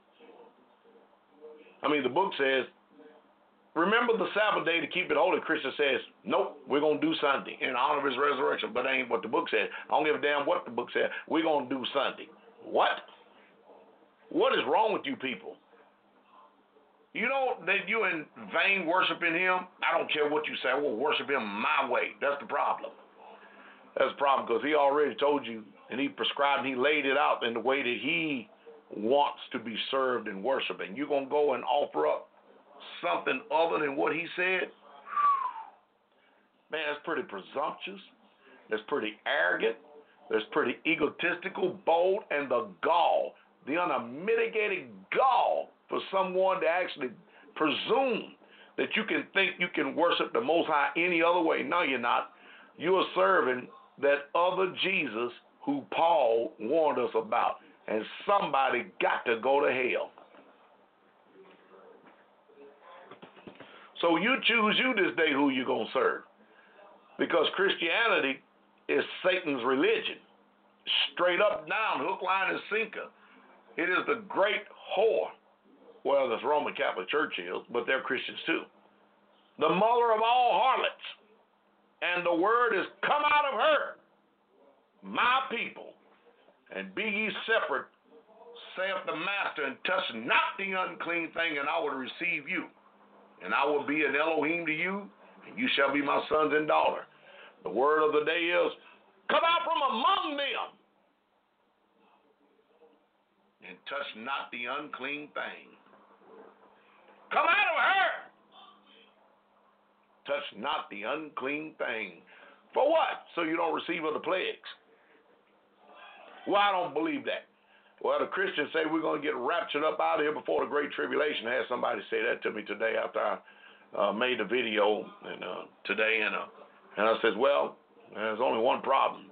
I mean, the book says, remember the Sabbath day to keep it holy. Christian says, nope, we're going to do Sunday in honor of his resurrection. But that ain't what the book says. I don't give a damn what the book says. We're going to do Sunday. What? What is wrong with you people? You know that you in vain worshiping him? I don't care what you say. I will worship him my way. That's the problem. That's the problem, because he already told you, and he prescribed, and he laid it out in the way that he wants to be served and worshiped. And you're going to go and offer up something other than what he said? Man, that's pretty presumptuous. That's pretty arrogant. That's pretty egotistical, bold, and the gall, the unmitigated gall for someone to actually presume that you can think you can worship the Most High any other way. No, you're not. You are serving that other Jesus who Paul warned us about. And somebody got to go to hell. So you choose you this day who you're going to serve. Because Christianity is Satan's religion. Straight up down, hook, line, and sinker. It is the great whore. Well, the Roman Catholic Church is, but they're Christians too. The mother of all harlots. And the word is, come out of her, my people, and be ye separate, saith the Master, and touch not the unclean thing, and I will receive you. And I will be an Elohim to you, and you shall be my sons and daughters. The word of the day is, come out from among them, and touch not the unclean thing. Come out of her. Touch not the unclean thing. For what? So you don't receive of the plagues. Well, I don't believe that. Well, the Christians say we're going to get raptured up out of here before the Great Tribulation. I had somebody say that to me today after I uh, made the video and uh, today, and uh, and I said, well, there's only one problem.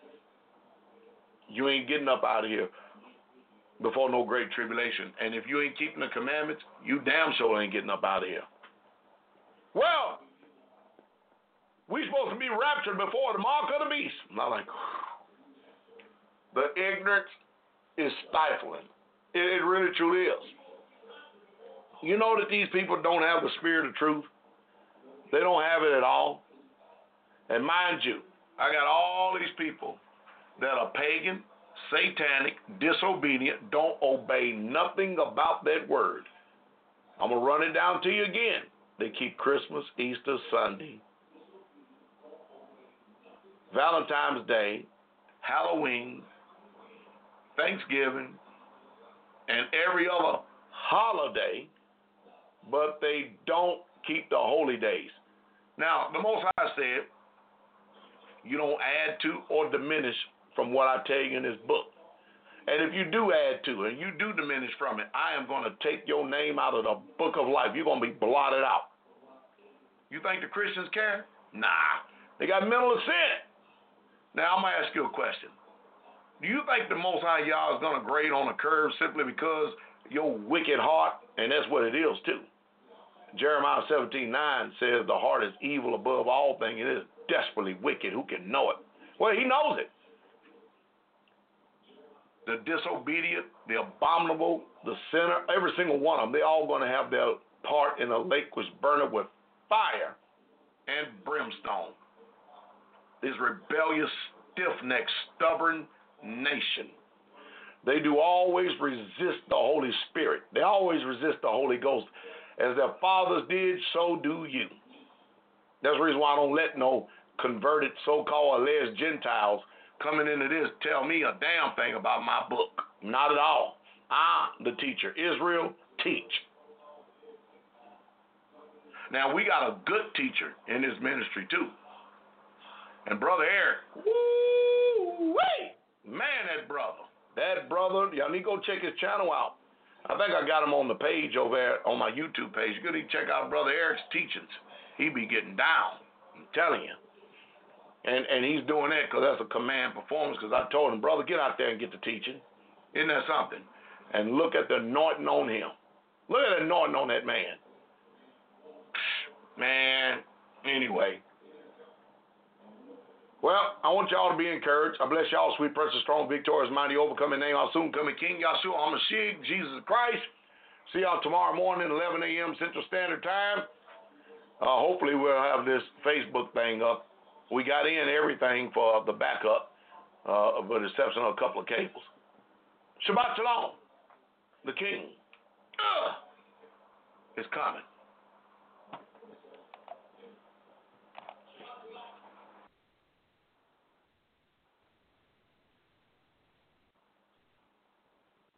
You ain't getting up out of here before no Great Tribulation. And if you ain't keeping the commandments, you damn sure ain't getting up out of here. Well, we supposed to be raptured before the mark of the beast. And I'm like, the ignorance is stifling. It, it really truly is. You know that these people don't have the spirit of truth. They don't have it at all. And mind you, I got all these people that are pagan, satanic, disobedient, don't obey nothing about that word. I'm going to run it down to you again. They keep Christmas, Easter, Sunday, Valentine's Day, Halloween, Thanksgiving, and every other holiday, but they don't keep the holy days. Now, the Most High said, you don't add to or diminish from what I tell you in this book. And if you do add to and you do diminish from it, I am going to take your name out of the book of life. You're going to be blotted out. You think the Christians care? Nah. They got mental assent. Now, I'm going to ask you a question. Do you think the Most High Yah is going to grade on a curve simply because your wicked heart, and that's what it is too. Jeremiah seventeen nine says the heart is evil above all things. It is desperately wicked. Who can know it? Well, he knows it. The disobedient, the abominable, the sinner, every single one of them, they're all going to have their part in a lake which burneth with fire and brimstone. This rebellious, stiff-necked, stubborn nation. They do always resist the Holy Spirit. They always resist the Holy Ghost. As their fathers did, so do you. That's the reason why I don't let no converted so-called alleged Gentiles coming into this tell me a damn thing about my book. Not at all. I'm the teacher. Israel, teach. Now, we got a good teacher in this ministry, too. And Brother Eric, woo-wee! Man, that brother. That brother, y'all need to go check his channel out. I think I got him on the page over there on my YouTube page. You need to check out Brother Eric's teachings. He be getting down. I'm telling you. And and he's doing that because that's a command performance, because I told him, brother, get out there and get the teaching. Isn't that something? And look at the anointing on him. Look at the anointing on that man. Man, anyway. Well, I want y'all to be encouraged. I bless y'all, sweet, precious, strong, victorious, mighty, overcoming name, our soon coming King, Yahshua HaMashiach, Jesus Christ. See y'all tomorrow morning, eleven a.m. Central Standard Time. Uh, hopefully we'll have this Facebook thing up. We got in everything for the backup, uh, with the exception of a couple of cables. Shabbat Shalom. The King uh, is coming.